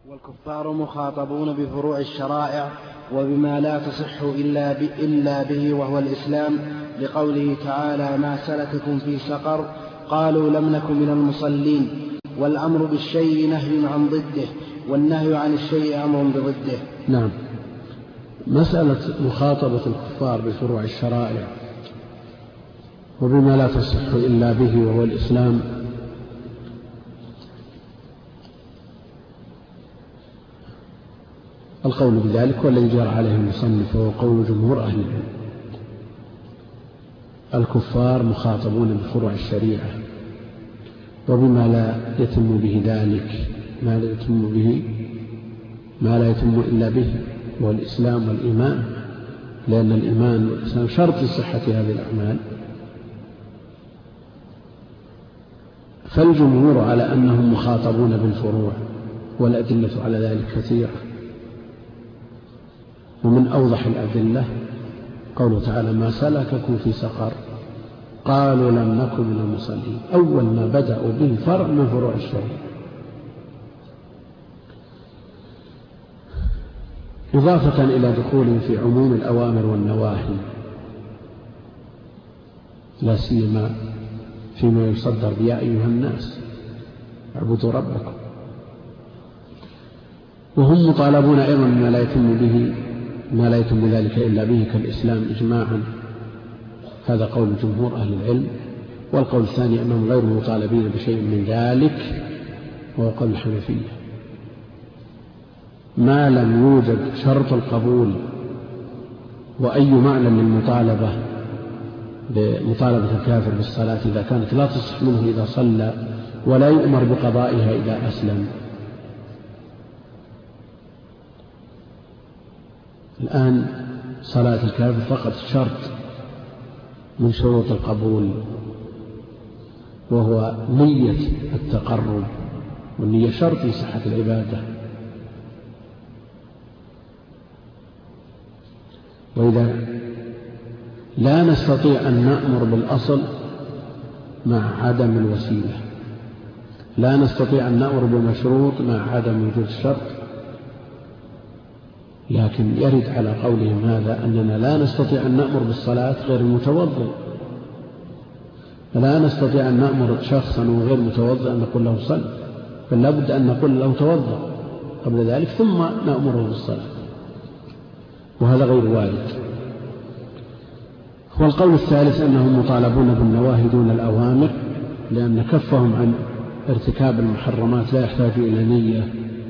والكفار مخاطبون بفروع الشرائع وبما لا تصح إلا به وهو الإسلام، لقوله تعالى: ما سلككم في سقر؟ قالوا لم نك من المصلين. والأمر بالشيء نهي عن ضده، والنهي عن الشيء أمر بضده. نعم. مسألة مخاطبة الكفار بفروع الشرائع وبما لا تصح إلا به وهو الإسلام، القول بذلك والذي جرى عليه المصنف وهو قول جمهور أهل العلم. الكفار مخاطبون بفروع الشريعة وبما لا يتم به ذلك، ما لا يتم إلا به وهو الإسلام والإيمان، لأن الإيمان والإسلام شرط لصحة هذه الأعمال. فالجمهور على أنهم مخاطبون بالفروع، والأدلة على ذلك كثيرة، ومن أوضح الأدلة قوله تعالى: ما سلككم في سقر؟ قالوا لم نك من المصلين. أول ما بدأوا به فرع من فروع الشريعة، إضافة إلى دخولهم في عموم الأوامر والنواهي، لا سيما فيما يصدر بيا أيها الناس اعبدوا ربكم. وهم مطالبون أيضا ما لا يتم بذلك إلا به كالإسلام إجماعا. هذا قول جمهور أهل العلم. والقول الثاني أنهم غير مطالبين بشيء من ذلك، وهو قول الحنفية. ما لم يوجد شرط القبول وأي معنى للمطالبة بمطالبة الكافر بالصلاة إذا كانت لا تصح منه إذا صلى، ولا يؤمر بقضائها إذا أسلم. الآن صلاة الكافر فقط شرط من شروط القبول، وهو نية التقرب، والنية شرط لصحة العبادة. وإذا لا نستطيع أن نأمر بالأصل مع عدم الوسيلة، لا نستطيع أن نأمر بمشروط مع عدم وجود الشرط، لكن يرد على قولهم هذا أننا لا نستطيع أن نأمر بالصلاة غير المتوضئ، فلا نستطيع أن نأمر شخصا وغير متوضئ أن نقول له صل، بل لابد أن نقول له توضأ قبل ذلك ثم نأمره بالصلاة، وهذا غير وارد. والقول الثالث أنهم مطالبون بالنواهي دون الأوامر، لأن كفهم عن ارتكاب المحرمات لا يحتاج إلى نية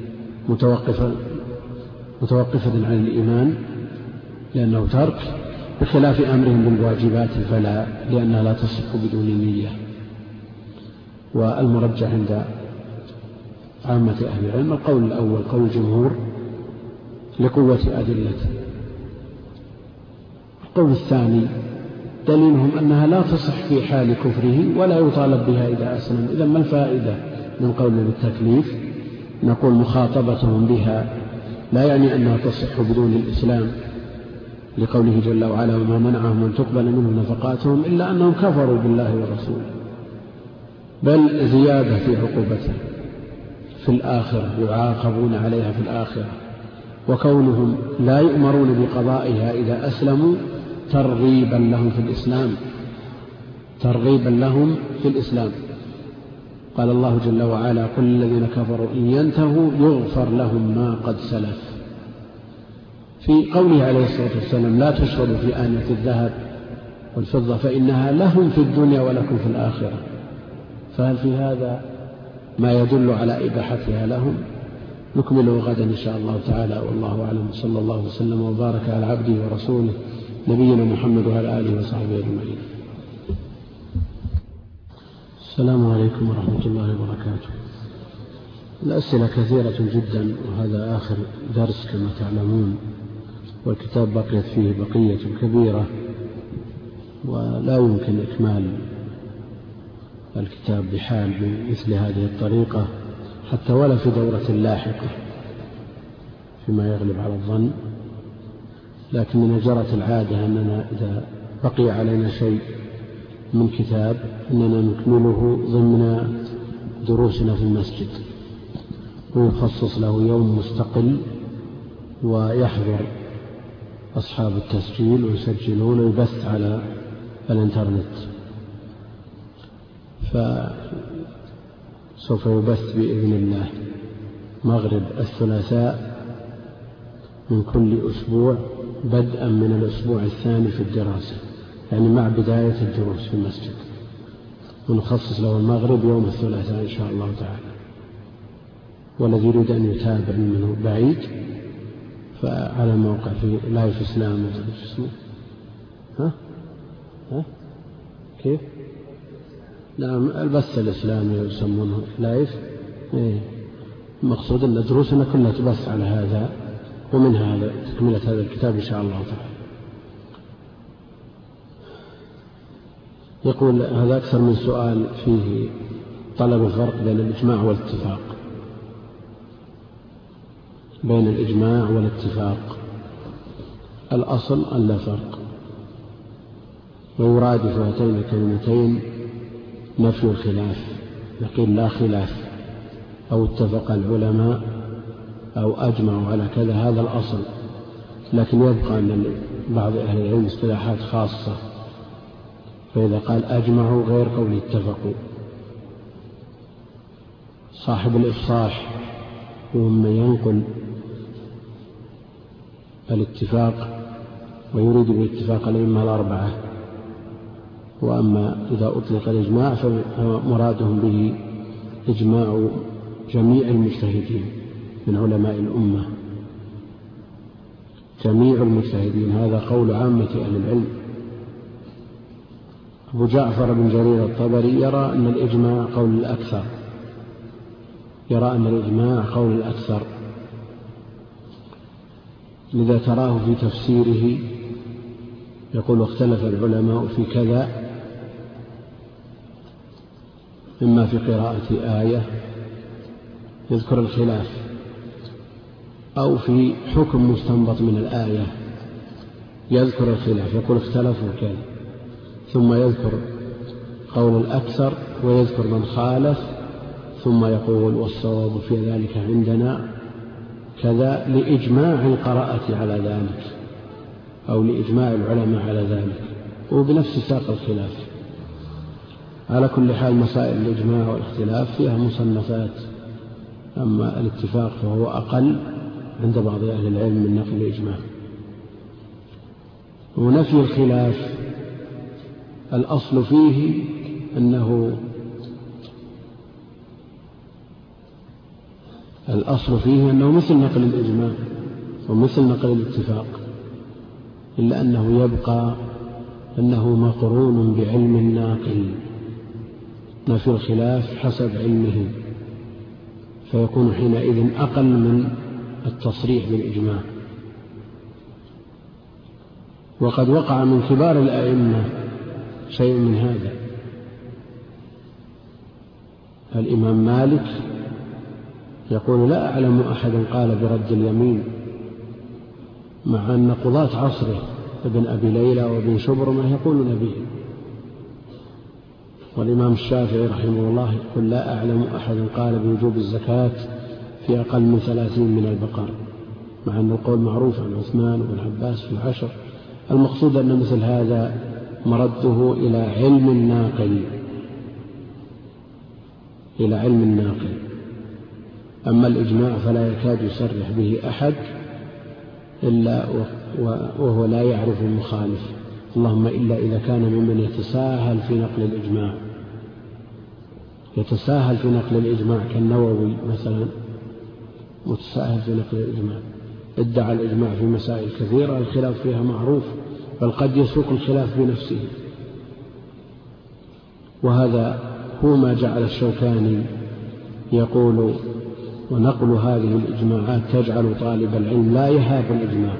متوقفة عن الإيمان، لأنه ترك، بخلاف أمرهم بالواجبات فلا، لأنها لا تصح بدون نية. والمرجح عند عامة أهل العلم القول الأول قول الجمهور لقوة أدلته. القول الثاني دليلهم أنها لا تصح في حال كفره ولا يطالب بها إذا أسلم. إذن ما الفائدة من قول بالتكليف؟ نقول مخاطبتهم بها لا يعني أنها تصح بدون الإسلام، لقوله جل وعلا: وما منعهم أن تقبل منهم نفقاتهم إلا أنهم كفروا بالله ورسوله، بل زيادة في عقوبتهم في الآخرة، يعاقبون عليها في الآخرة. وكونهم لا يؤمرون بقضائها إذا أسلموا ترغيبا لهم في الإسلام. قال الله جل وعلا: قل الذين كفروا إن ينتهوا يغفر لهم ما قد سلف. في قوله عليه الصلاة والسلام: لا تشربوا في آنية الذهب والفضة فإنها لهم في الدنيا ولكم في الآخرة. فهل في هذا ما يدل على إباحتها لهم؟ نكمله غدا إن شاء الله تعالى، والله أعلم. صلى الله وسلم وبارك على عبده ورسوله نبينا محمد وعلى آله وصحبه أجمعين. السلام عليكم ورحمة الله وبركاته. الأسئلة كثيرة جدا، وهذا آخر درس كما تعلمون، والكتاب بقيت فيه بقية كبيرة، ولا يمكن إكمال الكتاب بحال بمثل هذه الطريقة حتى ولا في دورة لاحقة فيما يغلب على الظن. لكننا جرت العادة أننا إذا بقي علينا شيء من كتاب أننا نكمله ضمن دروسنا في المسجد، ويخصص له يوم مستقل ويحضر أصحاب التسجيل ويسجلون ويبث على الإنترنت، فسوف يبث بإذن الله مغرب الثلاثاء من كل أسبوع بدءا من الأسبوع الثاني في الدراسة، يعني مع بداية الدروس في المسجد، ونخصص له المغرب يوم الثلاثاء إن شاء الله تعالى. والذي يريد أن يتابع منه بعيد فعلى موقع في لايف إسلام اسمه كيف؟ نعم البث الإسلامي يسمونه لايف. المقصود أن دروسنا كلها تبث على هذا، ومن هذا تكملة هذا الكتاب إن شاء الله تعالى. يقول هذا أكثر من سؤال فيه طلب الفرق بين الإجماع والاتفاق. بين الإجماع والاتفاق الأصل أن لا فرق، ويرادف هاتين الكلمتين نفي الخلاف، نقول لا خلاف، أو اتفق العلماء أو أجمعوا على كذا، هذا الأصل. لكن يبقى أن بعض أهل العلم اصطلاحات خاصة، فإذا قال أجمعوا غير قول اتفقوا. صاحب الإفصاح ومن ينقل الاتفاق ويريد بالاتفاق الأئمة الأربعة، وأما إذا أطلق الإجماع فمرادهم به إجماع جميع المجتهدين من علماء الأمة، جميع المجتهدين، هذا قول عامة أهل العلم. أبو جعفر بن جرير الطبري يرى أن الإجماع قول الأكثر، يرى أن الإجماع قول الأكثر، لذا تراه في تفسيره يقول اختلف العلماء في كذا، إما في قراءة آية يذكر الخلاف، أو في حكم مستنبط من الآية يذكر الخلاف، يقول اختلفوا كذا، ثم يذكر قول الأكثر ويذكر من خالف، ثم يقول والصواب في ذلك عندنا كذا، لإجماع القراءة على ذلك أو لإجماع العلماء على ذلك، وبنفس ساق الخلاف. على كل حال مسائل الإجماع والاختلاف فيها مصنفات، أما الاتفاق فهو أقل عند بعض أهل العلم من نقل الإجماع. ونفي الخلاف الأصل فيه أنه مثل نقل الإجماع ومثل نقل الاتفاق، إلا أنه يبقى أنه مقرون بعلم الناقل، نفي الخلاف حسب علمه، فيكون حينئذ أقل من التصريح بالإجماع. وقد وقع من كبار الأئمة شيء من هذا. الإمام مالك يقول لا أعلم أحدا قال برد اليمين، مع أن قضاة عصره ابن أبي ليلى وابن شبرمة يقولون به. والإمام الشافعي رحمه الله يقول لا أعلم أحدا قال بوجوب الزكاة في أقل من 30 من البقر، مع أن القول معروف عن عثمان وابن عباس في 10. المقصود أن مثل هذا مرده إلى علم الناقل، إلى علم الناقل. أما الإجماع فلا يكاد يصرح به أحد إلا وهو لا يعرف المخالف، اللهم إلا إذا كان ممن يتساهل في نقل الإجماع، يتساهل في نقل الإجماع كالنووي مثلا، متساهل في نقل الإجماع، ادعى الإجماع في مسائل كثيرة الخلاف فيها معروف، بل قد يسوق الخلاف بنفسه. وهذا هو ما جعل الشوكاني يقول ونقل هذه الإجماعات تجعل طالب العلم لا يهاب الإجماع.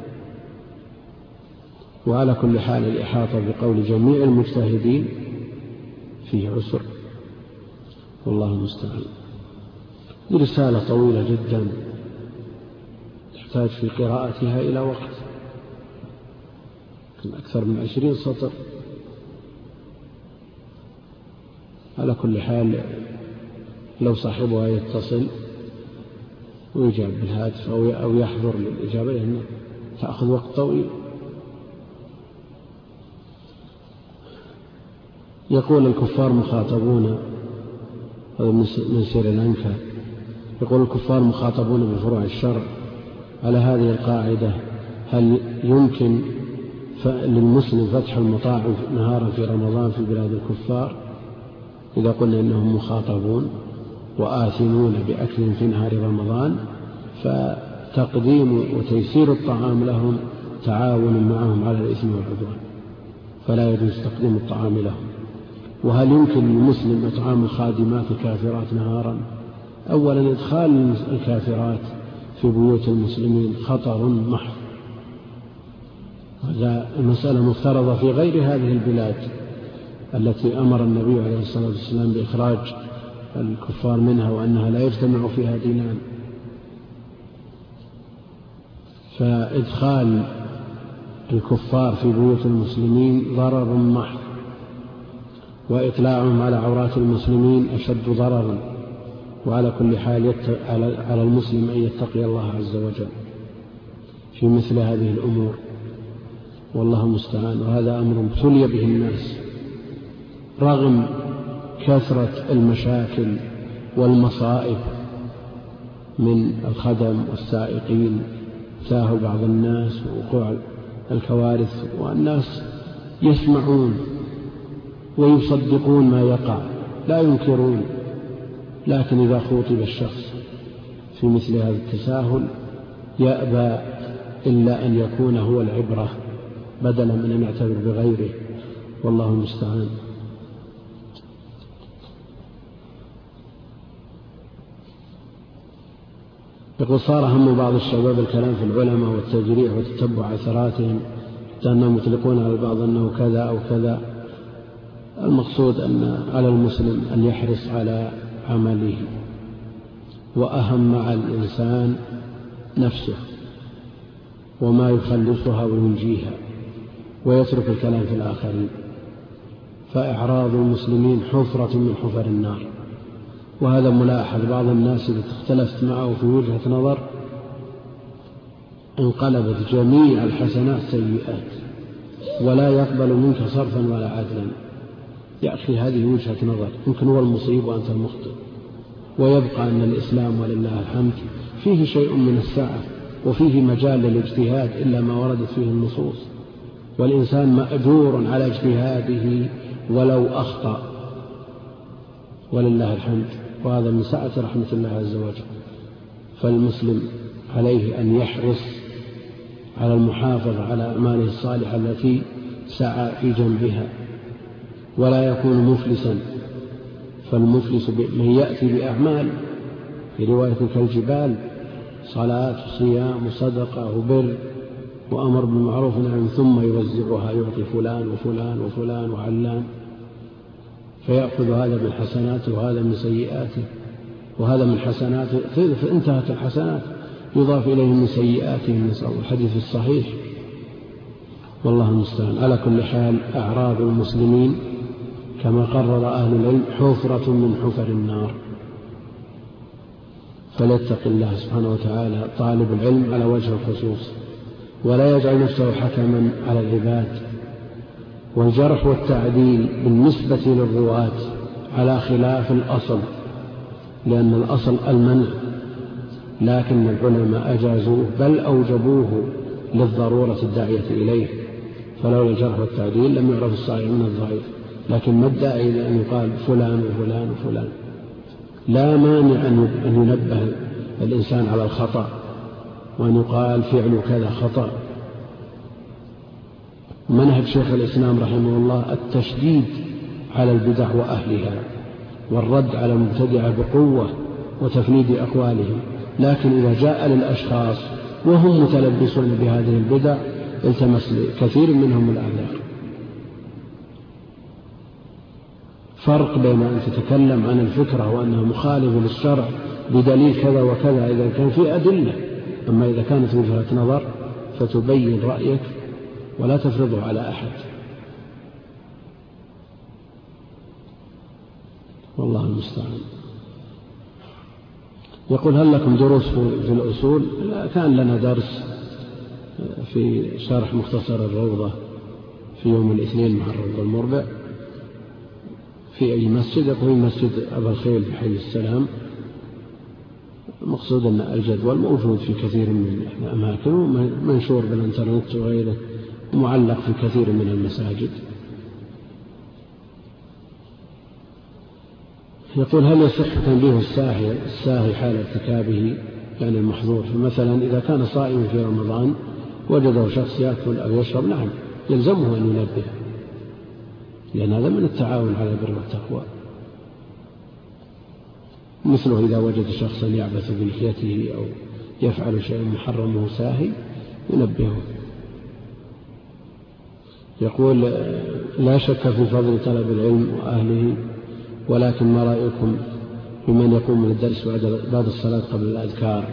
وعلى كل حال الإحاطة بقول جميع المجتهدين فيه عسر، والله المستعان. رسالة طويلة جدا تحتاج في قراءتها إلى وقت، أكثر من 20 سطر. على كل حال لو صاحبها يتصل ويجاب بالهاتف أو يحضر للإجابة، لأنه تأخذ وقت طويل. يقول الكفار مخاطبون، من سريلانكا، يقول الكفار مخاطبون بفروع الشرع. على هذه القاعدة هل يمكن للمسلم فتح المطاعم نهارا في رمضان في بلاد الكفار؟ إذا قلنا إنهم مخاطبون وآثمون بأكل في نهار رمضان، فتقديم وتيسير الطعام لهم تعاون معهم على الإثم والعدوان، فلا يجوز تقديم الطعام لهم. وهل يمكن للمسلم إطعام الخادمات الكافرات نهارا؟ أولا إدخال الكافرات في بيوت المسلمين خطر محض، هذا مسألة مفترضة في غير هذه البلاد التي أمر النبي عليه الصلاة والسلام بإخراج الكفار منها، وأنها لا يجتمع فيها دينان. فإدخال الكفار في بيوت المسلمين ضرر محض، وإطلاعهم على عورات المسلمين أشد ضررا. وعلى كل حال على المسلم أن يتقي الله عز وجل في مثل هذه الأمور، والله المستعان. وهذا أمر ابتلي به الناس رغم كثرة المشاكل والمصائب من الخدم والسائقين، تاهل بعض الناس ووقوع الكوارث، والناس يسمعون ويصدقون ما يقع لا ينكرون. لكن إذا خوطب الشخص في مثل هذا التساهل يأبى إلا أن يكون هو العبرة بدلا من أن يعتبر بغيره، والله المستعان. يقول صار هم بعض الشباب الكلام في العلماء والتجريح وتتبع أثراتهم، حتى أنهم يطلقون على البعض أنه كذا أو كذا. المقصود أن على المسلم أن يحرص على عمله، وأهم على الإنسان نفسه وما يخلصها وينجيها، ويترك الكلام في الآخرين. فإعراض المسلمين حفرة من حفر النار، وهذا ملاحظ. بعض الناس إذا اختلفت معه في وجهة نظر انقلبت جميع الحسنات سيئات، ولا يقبل منك صرفا ولا عدلا. يا أخي هذه وجهة نظر، يمكن هو المصيب وأنت المخطئ. ويبقى أن الإسلام ولله الحمد فيه شيء من السعة وفيه مجال للاجتهاد إلا ما وردت فيه النصوص، والإنسان مأجور على اجتهاده ولو أخطأ، ولله الحمد. وهذا من سعة رحمة الله عز وجل. فالمسلم عليه أن يحرص على المحافظة على أعماله الصالحة التي سعى في جنبها، ولا يكون مفلسا. فالمفلس من يأتي بأعمال في رواية كالجبال، صلاة وصيام وصدقة وبر وأمر بالمعروف ونهي، ثم يوزعها يعطي فلان وفلان وفلان وعلان، فيأخذ هذا من حسناته وهذا من سيئاته، وهذا من حسناته فانتهت الحسنات يضاف إليه من سيئاته. نسأل الحديث الصحيح، والله المستعان. على كل حال أعراض المسلمين كما قرر أهل العلم حفرة من حفر النار، فليتق الله سبحانه وتعالى طالب العلم على وجه الخصوص، ولا يجعل نفسه حكما على العباد. والجرح والتعديل بالنسبة للرواة على خلاف الأصل، لأن الأصل المنع، لكن العلماء أجازوه بل أوجبوه للضرورة الداعية إليه. فلولا الجرح والتعديل لم يعرف الصحيح من الضعيف. لكن ما الداعي إلى أن يقال فلان وفلان وفلان؟ لا مانع أن ينبه الإنسان على الخطأ، وأن يقال فعل كذا خطأ. منهج شيخ الإسلام رحمه الله التشديد على البدع وأهلها، والرد على المبتدعة بقوة وتفنيد أقوالهم. لكن إذا جاء للأشخاص وهم متلبسون بهذه البدع التمس كثير منهم الأعذار. فرق بين أن تتكلم عن الفكرة وأنها مخالفة للشرع بدليل كذا وكذا إذا كان في أدلة، أما إذا كانت وجهة نظر فتبين رأيك ولا تفرضه على أحد، والله المستعان. يقول هل لكم دروس في الأصول؟ كان لنا درس في شرح مختصر الروضة في يوم الاثنين مع الروضة المربع في أي مسجد، يقول مسجد أبا الخيل في حي السلام. مقصود أن الجدول موجود في كثير من الأماكن ومنشور بالإنترنت وغيره ومعلق في كثير من المساجد. يقول هل يصح تنبيه الساهي حال ارتكابه يعني المحظور؟ فمثلا إذا كان صائما في رمضان وجده شخص يأكل أو يشرب، نعم يلزمه أن ينبه، لأن هذا من التعاون على البر والتقوى. مثله إذا وجد شخصا يعبث بلحيته أو يفعل شيئا محرم وهو ساهي ينبهه. يقول لا شك في فضل طلب العلم وأهله، ولكن ما رأيكم بمن يقوم من الدرس بعد الصلاة قبل الأذكار؟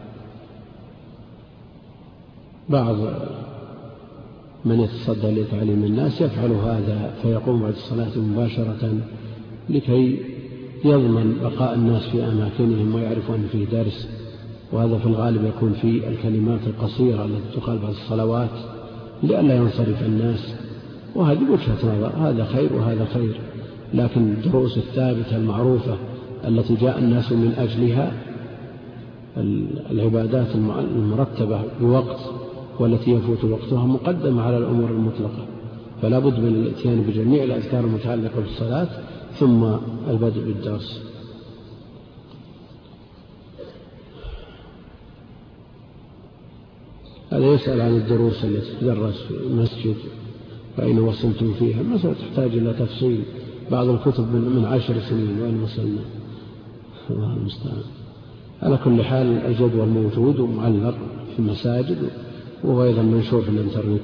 بعض من يتصدى لتعليم الناس يفعل هذا فيقوم بعد الصلاة مباشرة لكي يضمن بقاء الناس في أماكنهم ويعرف أن فيه درس، وهذا في الغالب يكون في الكلمات القصيرة التي تقال بعد الصلوات لئلا ينصرف الناس، وهذه وجهة نظر، هذا خير وهذا خير. لكن الدروس الثابتة المعروفة التي جاء الناس من أجلها، العبادات المرتبة بوقت والتي يفوت وقتها مقدمة على الأمور المطلقة، فلا بد من الاتيان بجميع الأذكار المتعلقة بالصلاة ثم البدء بالدرس. هذا يسأل عن الدروس التي تدرس في المسجد فأين وصلتم فيها، المسألة تحتاج إلى تفصيل، بعض الكتب من 10 سنين وأين وصلنا، الله المستعان. على كل حال الجدول موجود ومعلق في المساجد وهو أيضا منشور في الإنترنت.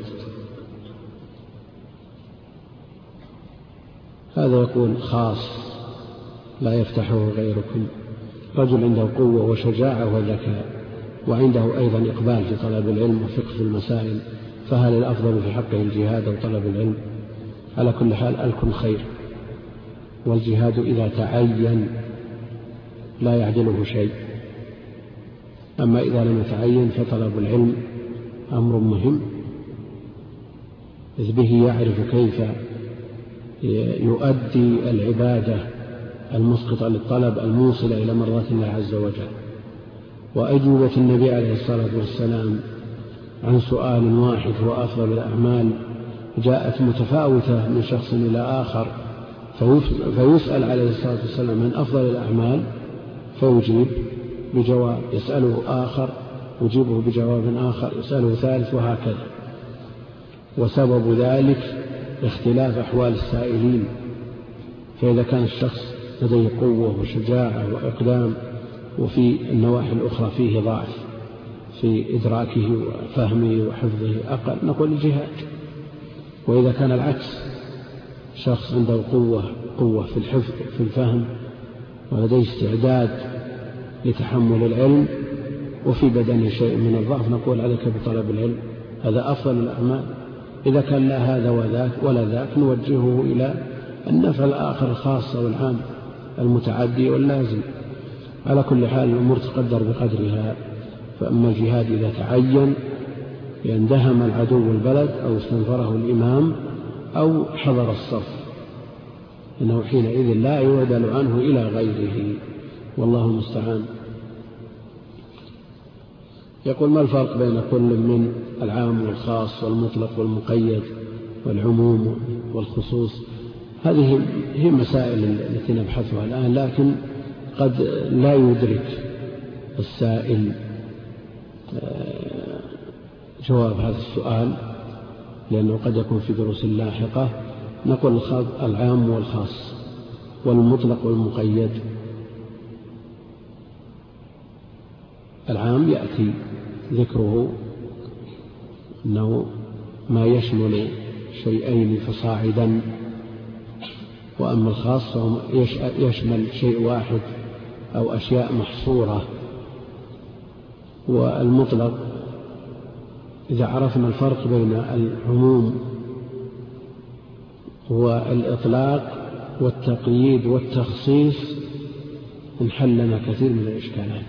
هذا يقول خاص لا يفتحه غيركم، رجل عنده قوة وشجاعة وذكاء وعنده أيضا إقبال في طلب العلم وفقه في المسائل، فهل الأفضل في حقه الجهاد أو طلب العلم؟ على كل حال الكل خير، والجهاد إذا تعين لا يعدله شيء، أما إذا لم يتعين فطلب العلم أمر مهم، إذ به يعرف كيف يؤدي العبادة المسقطة للطلب الموصلة إلى مرضات الله عز وجل. وأجوبة النبي عليه الصلاة والسلام عن سؤال واحد هو أفضل الأعمال جاءت متفاوتة من شخص إلى آخر، فيسأل عليه الصلاة والسلام من أفضل الأعمال فيجيب بجواب، يسأله آخر يجيبه بجواب آخر، يسأله ثالث، وهكذا. وسبب ذلك اختلاف أحوال السائلين، فإذا كان الشخص لديه قوة وشجاعة وإقدام وفي النواحي الأخرى فيه ضعف في إدراكه وفهمه وحفظه أقل، نقول الجهاد. وإذا كان العكس، شخص عنده قوة في الحفظ في الفهم ولديه استعداد لتحمل العلم وفي بدنه شيء من الضعف، نقول عليك بطلب العلم، هذا أفضل الأعمال. إذا كان لا هذا ولا ذاك نوجهه إلى النفع الآخر الخاص والعام المتعدي واللازم. على كل حال الأمور تقدر بقدرها، فأما الجهاد إذا تعين يندهم العدو البلد أو استنفره الإمام أو حضر الصف، إنه حينئذ لا يعدل عنه إلى غيره، والله المستعان. يقول ما الفرق بين كل من العام والخاص والمطلق والمقيد والعموم والخصوص؟ هذه هي مسائل التي نبحثها الآن، لكن قد لا يدرك السائل جواب هذا السؤال لأنه قد يكون في دروس لاحقة. نقول العام والخاص والمطلق والمقيد. العام يأتي ذكره أنه ما يشمل شيئين فصاعدا، وأما الخاص فهو يشمل شيء واحد أو أشياء محصورة. والمطلق إذا عرفنا الفرق بين العموم والإطلاق والتقييد والتخصيص انحل لنا كثير من الإشكالات.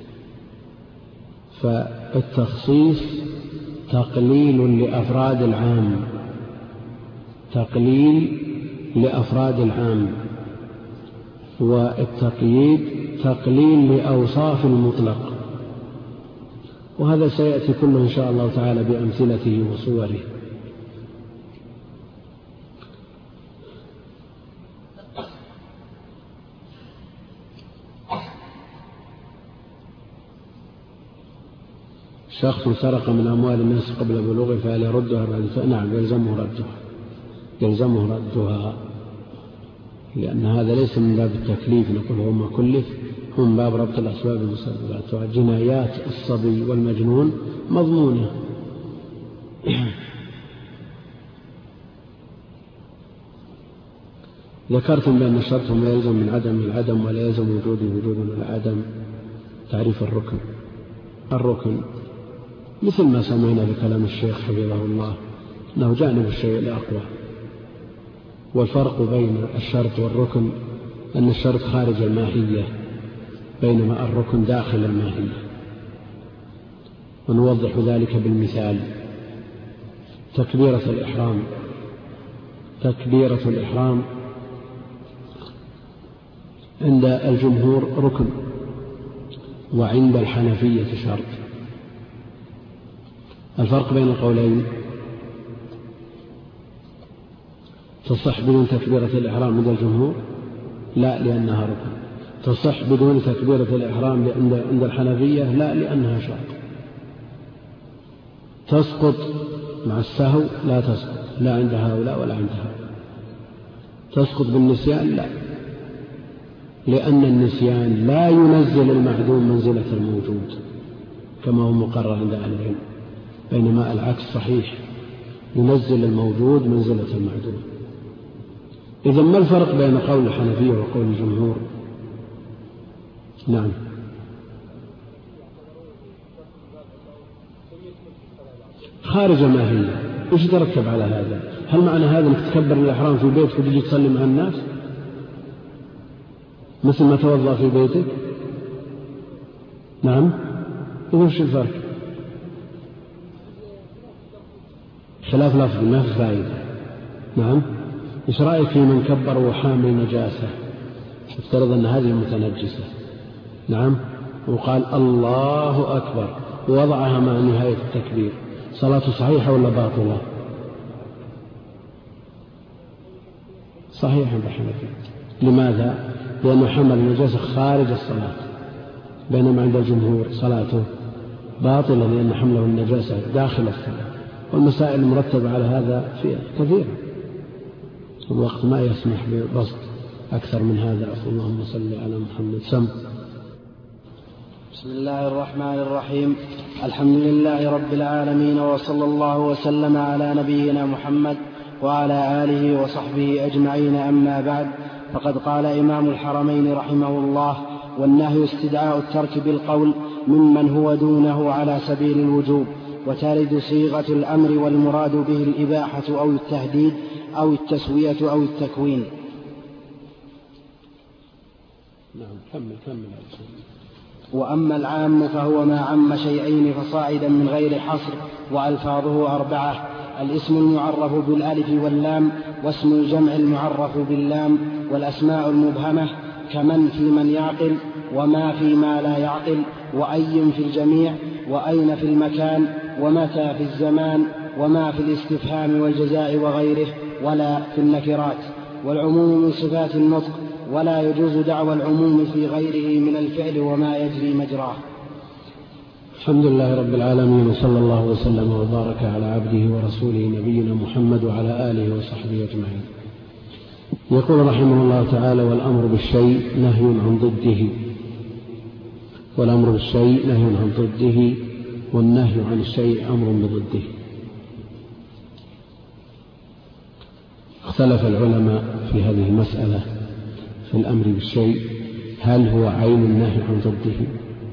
فالتخصيص تقليل لأفراد العام، تقليل لأفراد العام، والتقييد تقليل لأوصاف المطلق، وهذا سيأتي كله إن شاء الله تعالى بأمثلته وصوره. شخص سرق من أموال الناس قبل بلوغه فهل يردها بعد؟ نعم، يلزمه ردها، لأن هذا ليس من باب التكليف، نقول هو ما كلف، هو من باب ربط الأسباب المسببات. وجنايات الصبي والمجنون مضمونة. ذكرتم بأن الشرط ما يلزم من عدم العدم ولا يلزم وجود العدم. تعريف الركن مثل ما سمعنا بكلام الشيخ حفظه الله أنه جانب الشيء الأقوى. والفرق بين الشرط والركن أن الشرط خارج الماهية بينما الركن داخل الماهية، ونوضح ذلك بالمثال. تكبيرة الإحرام عند الجمهور ركن، وعند الحنفية شرط. الفرق بين القولين: تصح بدون تكبيرة الإحرام عند الجمهور؟ لا، لأنها ركن. تصح بدون تكبيرة الإحرام عند الحنفية؟ لا، لأنها شرط. تسقط مع السهو؟ لا تسقط، لا عند هؤلاء ولا عند هؤلاء. تسقط بالنسيان؟ لا، لأن النسيان لا ينزل المعدوم منزلة الموجود كما هو مقرر عند أهل العلم، بينما العكس صحيح، ينزل الموجود منزلة المعدوم. إذا ما الفرق بين قول الحنفية وقول الجمهور؟ نعم، خارج ماهية. إيش يترتب على هذا؟ هل معنى هذا أنك تكبر الإحرام في بيتك وتجي تصلي مع الناس مثل ما توضأ في بيتك؟ نعم، وش الفرق؟ خلاف لفظ ما في فائدة. نعم، إيش رأيك في من كبر وحامل نجاسة؟ افترض أن هذه متنجسة، نعم، وقال الله أكبر ووضعها مع نهاية التكبير، صلاته صحيحة ولا باطلة؟ صحيحة بالحنفية. لماذا؟ لأنه حمل النجاسة خارج الصلاة، بينما عند الجمهور صلاته باطلة لأن حمله النجاسة داخل الصلاة. والمسائل المرتبة على هذا فيها كثيرة، الوقت ما يسمح ببسط أكثر من هذا. اللهم صل على محمد. بسم الله الرحمن الرحيم. الحمد لله رب العالمين، وصلى الله وسلم على نبينا محمد وعلى آله وصحبه أجمعين. أما بعد، فقد قال إمام الحرمين رحمه الله: والنهي استدعاء الترك بالقول ممن هو دونه على سبيل الوجوب، وترد صيغة الأمر والمراد به الإباحة أو التهديد أو التسوية أو التكوين. وأما العام فهو ما عم شيئين فصاعدا من غير حصر، وألفاظه 4: الاسم المعرف بالألف واللام، واسم الجمع المعرف باللام، والأسماء المبهمة كمن في من يعقل، وما في ما لا يعقل، وأي في الجميع، وأين في المكان، ومتى في الزمان، وما في الاستفهام والجزاء وغيره، ولا في النكرات. والعموم من صفات النطق، ولا يجوز دعوى العموم في غيره من الفعل وما يجري مجراه. الحمد لله رب العالمين، وصلى الله وسلم وبارك على عبده ورسوله نبينا محمد وعلى آله وصحبه أجمعين. يقول رحمه الله تعالى: والأمر بالشيء نهي عن ضده، والأمر بالشيء نهي عن ضده، والنهي عن الشيء أمر بضده. اختلف العلماء في هذه المسألة في الأمر بالشيء، هل هو عين النهي عن ضده؟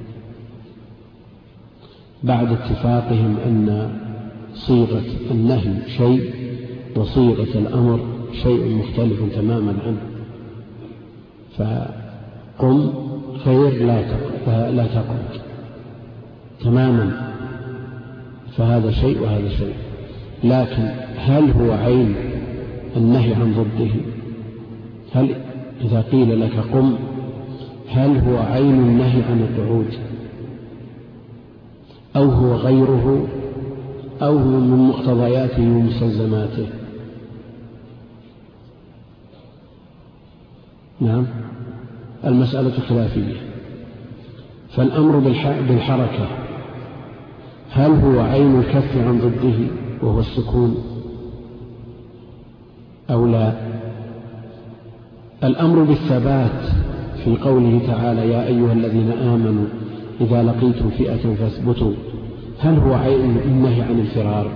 بعد اتفاقهم أن صيغة النهي شيء وصيغة الأمر شيء مختلف تماما عنه. فقم خير لا تقعد تماما، فهذا شيء وهذا شيء. لكن هل هو عين النهي عن ضده؟ هل إذا قيل لك قم هل هو عين النهي عن القعود، أو هو غيره، أو هو من مقتضياته ومستلزماته؟ نعم، المسألة خلافية. فالأمر بالحركة هل هو عين الكف عن ضده وهو السكون أو لا؟ الأمر بالثبات في قوله تعالى يا أيها الذين آمنوا إذا لقيتم فئة فاثبتوا، هل هو عين النهي عن الفرار؟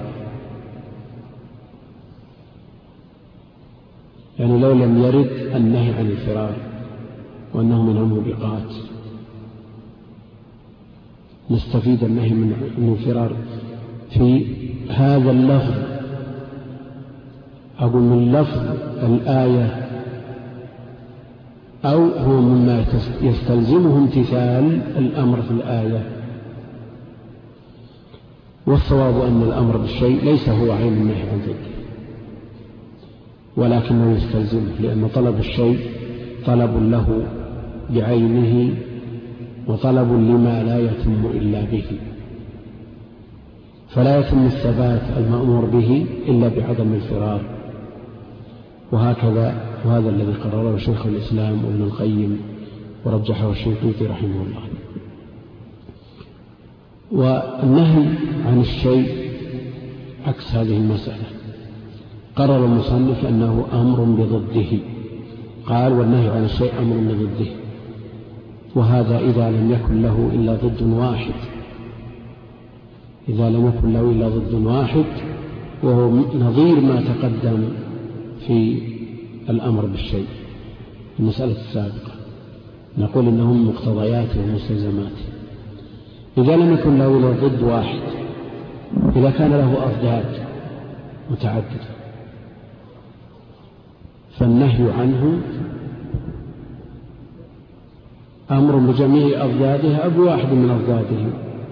يعني لو لم يرد النهي عن الفرار وأنه من الموبقات نستفيد النهي من الفرار في هذا اللفظ، أقول من لفظ الآية، أو هو مما يستلزمه امتثال الأمر في الآية. والصواب أن الأمر بالشيء ليس هو عين النهي عن ضده، ولكنه يستلزمه، لأن طلب الشيء طلب له بعينه وطلب لما لا يتم إلا به، فلا يتم الثبات المأمور به إلا بعدم الفرار. وهذا الذي قرره شيخ الإسلام وابن القيم ورجحه الشنقيطي رحمه الله. والنهي عن الشيء عكس هذه المسألة، قرر المصنف أنه أمر بضده، قال والنهي عن الشيء أمر بضده، وهذا إذا لم يكن له إلا ضد واحد، إذا لم يكن له إلا ضد واحد، وهو نظير ما تقدم في الأمر بالشيء المسألة السابقة، نقول إنه من مقتضياته ومستلزماته. إذا لم يكن له إلا ضد واحد، إذا كان له أضداد متعددة، فالنهي عنه أمر بجميع أضدادها أو بواحد من أضداده.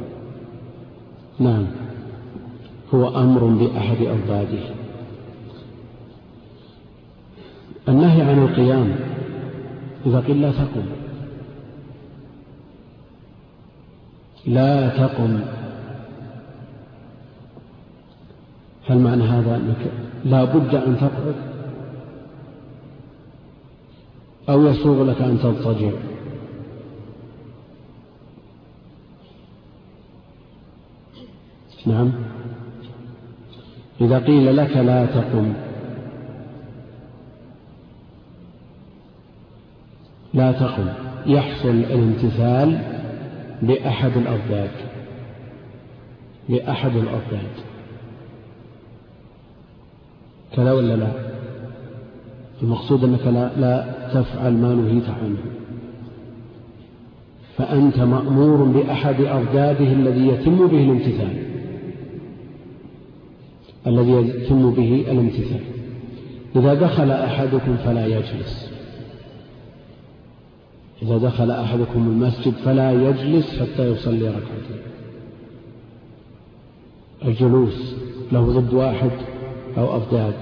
نعم، هو أمر بأحد أضداده. النهي عن القيام إذا قيل لا تقم، لا تقم، هل معنى هذا أنك لا بد أن تقعد أو يسوغ لك أن تضطجع؟ نعم، إذا قيل لك لا تقم لا تقم يحصل الامتثال بأحد الأضداد، بأحد الأضداد، كلا ولا لا؟ المقصود أنك لا تفعل ما نهيت عنه، فأنت مأمور بأحد أضداده الذي يتم به الامتثال، الذي يتم به الامتثال. إذا دخل أحدكم فلا يجلس، إذا دخل أحدكم المسجد فلا يجلس حتى يصلي ركعتين. الجلوس له ضد واحد أو أضداد،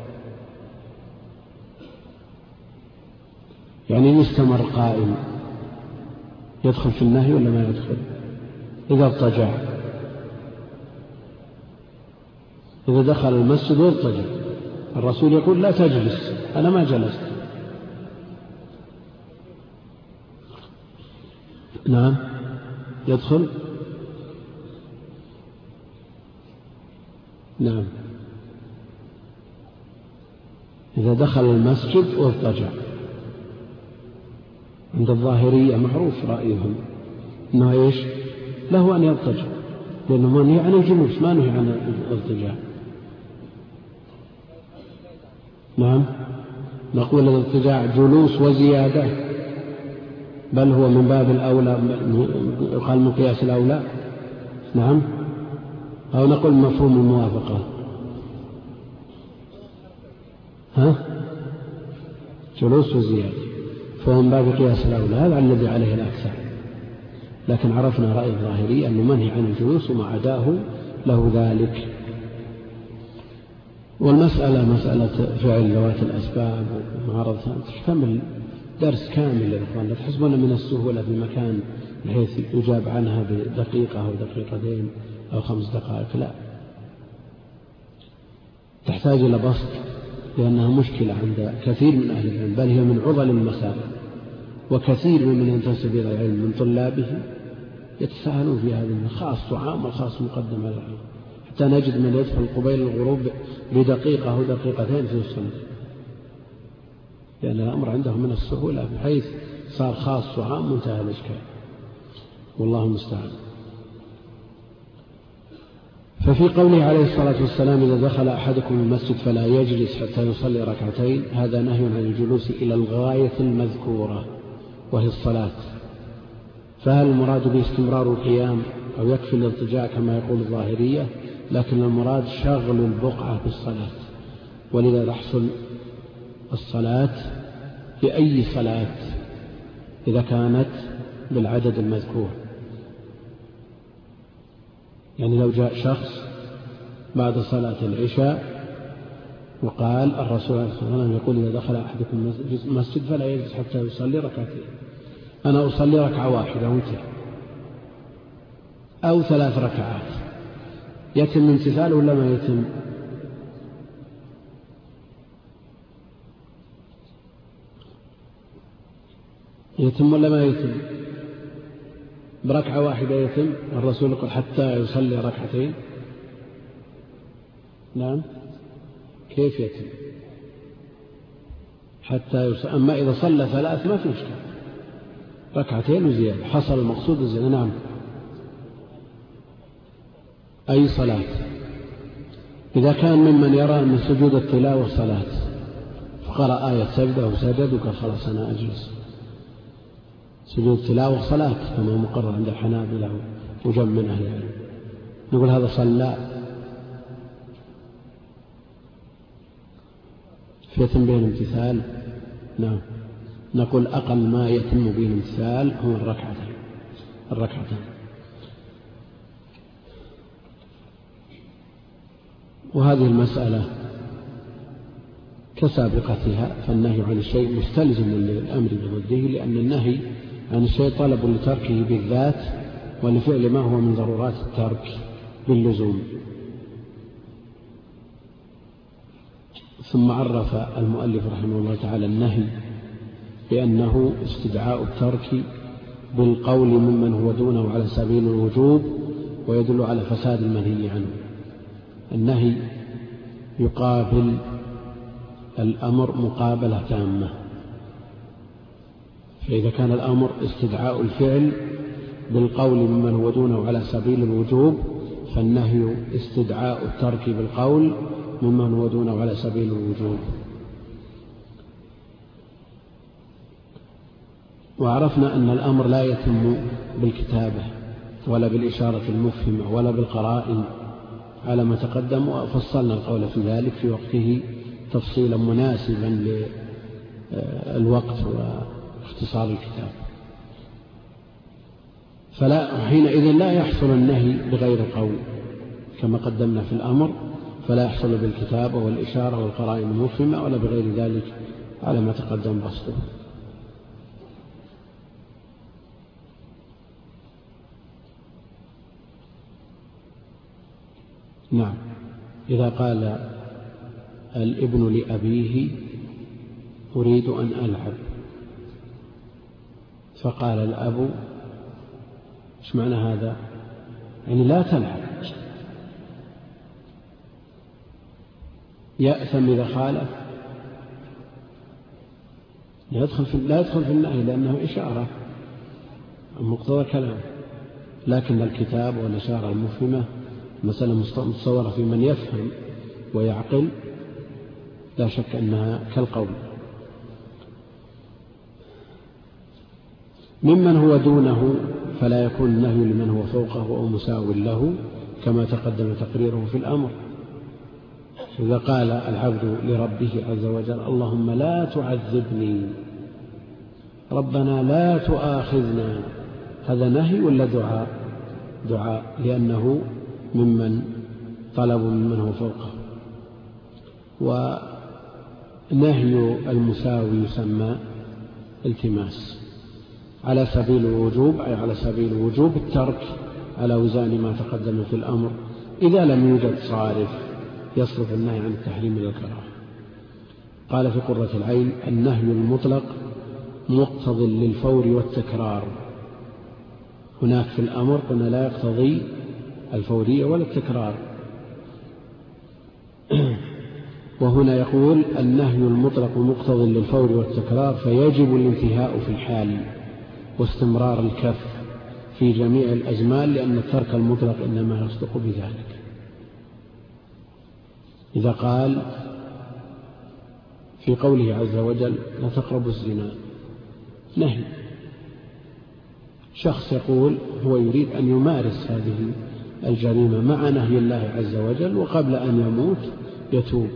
يعني إن استمر قائم يدخل في النهي ولا ما يدخل؟ إذا اضطجع، إذا دخل المسجد واضطجع، الرسول يقول لا تجلس، أنا ما جلست. نعم، يدخل. نعم، إذا دخل المسجد واضطجع. عند الظاهرية معروف رأيهم أنه إيش؟ له أن يضطجع، لأنه منهي عن الجلوس، ما نهي عن الاضطجاع. نعم، نقول الاضطجاع جلوس وزيادة، بل هو من باب الأولى، يقال من قياس الأولى. نعم، أو نقول مفهوم الموافقة. جلوس وزيادة، فهو من باب قياس الأولى، هذا الذي عليه الأكثر. لكن عرفنا رأي الظاهري أنه منهي عن الجلوس وما عداه له ذلك. والمسألة مسألة فعل ذوات الأسباب ومعارضتها تحتمل درس كامل يا إخوان. لا تحسبون من السهولة في مكان بحيث يجاب عنها بدقيقة أو دقيقتين أو 5 دقائق، لا، تحتاج إلى بسط، لأنها مشكلة عند كثير من أهل العلم، بل هي من عضل المسائل. وكثير ممن ينتسب إلى العلم من طلابه يتساهلون في هذا، خاص وعام وخاص مقدم على العلم، حتى نجد من يدخل قبيل الغروب بدقيقة أو دقيقتين في الصلاة، لأن الأمر عنده من السهولة بحيث صار خاص وعام منتهى الإشكال، والله المستعان. ففي قوله عليه الصلاة والسلام إذا دخل أحدكم المسجد فلا يجلس حتى يصلي ركعتين، هذا نهي عن الجلوس إلى الغاية المذكورة وهي الصلاة. فهل المراد به استمرار القيام أو يكفي الاضطجاع كما يقول الظاهرية؟ لكن المراد شغل البقعة بالصلاة، ولذا تحصل الصلاة في أي صلاة إذا كانت بالعدد المذكور. يعني لو جاء شخص بعد صلاة العشاء وقال الرسول عليه الصلاة والسلام يقول إذا دخل أحدكم المسجد فلا يجلس حتى يصلي ركعتين، أنا أصلي ركعة واحدة وتر أو 3 ركعات، يتم امتثاله ولا ما يتم؟ يتم ولا ما يتم؟ بركعة واحدة يتم، الرسول يقول حتى يصلي ركعتين. نعم، كيف يتم؟ حتى أما إذا صلى 3 ما في مشكلة، ركعتين وزيادة، حصل المقصود الزيادة. نعم، أي صلاة. إذا كان ممن يرى أن سجود التلاوة صلاة فقرأ آية سجدة وسجد وقال خلاص أنا أجلس، سجود التلاوة صلاة كما مقرر عند الحنابلة وجمع من أهل العلم، نقول هذا صلى، فيتم به الامتثال. نعم، نقول أقل ما يتم به الامتثال هو الركعتين. وهذه المسألة كسابقتها، فالنهي عن الشيء مستلزم للأمر بضده، لأن النهي عن الشيء طلب لتركه بالذات ولفعل ما هو من ضرورات الترك باللزوم. ثم عرف المؤلف رحمه الله تعالى النهي بأنه استدعاء الترك بالقول ممن هو دونه على سبيل الوجوب، ويدل على فساد المنهي عنه. النهي يقابل الأمر مقابلة تامة، فإذا كان الأمر استدعاء الفعل بالقول ممن هو دونه على سبيل الوجوب، فالنهي استدعاء الترك بالقول ممن هو دونه على سبيل الوجوب. وعرفنا أن الأمر لا يتم بالكتابة ولا بالإشارة المفهمة ولا بالقرائن على ما تقدم، وفصلنا القول في ذلك في وقته تفصيلا مناسبا للوقت واختصار الكتاب. حينئذ لا يحصل النهي بغير القول كما قدمنا في الأمر، فلا يحصل بالكتابة والإشارة والقرائن المفهمة ولا بغير ذلك على ما تقدم بسطه. نعم، إذا قال الابن لأبيه أريد أن ألعب، فقال الأب إيش معنى هذا؟ يعني لا تلعب، يأثم إذا خالف، لا يدخل في النهي لأنه إشارة مقتضى الكلام. لكن الكتاب والإشارة المفهمة مسألة متصورة في من يفهم ويعقل، لا شك أنها كالقول. ممن هو دونه فلا يكون النهي لمن هو فوقه أو مساو له كما تقدم تقريره في الأمر. إذا قال العبد لربه عز وجل اللهم لا تعذبني، ربنا لا تؤاخذنا، هذا نهي ولا دعاء؟ دعاء، لأنه ممن طلب ممن هو فوقه. ونهي المساوي يسمى التماس على سبيل الوجوب، أي على سبيل وجوب الترك على وزان ما تقدم في الأمر إذا لم يوجد صارف يصرف النهي عن التحريم إلى الكراهة. قال في قرة العين: النهي المطلق مقتض للفور والتكرار. هناك في الأمر قلنا لا يقتضي الفورية ولا التكرار. وهنا يقول: النهي المطلق مقتض للفور والتكرار، فيجب الانتهاء في الحال واستمرار الكف في جميع الأزمان، لأن الترك المطلق إنما يصدق بذلك. إذا قال في قوله عز وجل: لا تقربوا الزنا، نهي. شخص يقول هو يريد أن يمارس هذه الجريمة مع نهي الله عز وجل، وقبل أن يموت يتوب،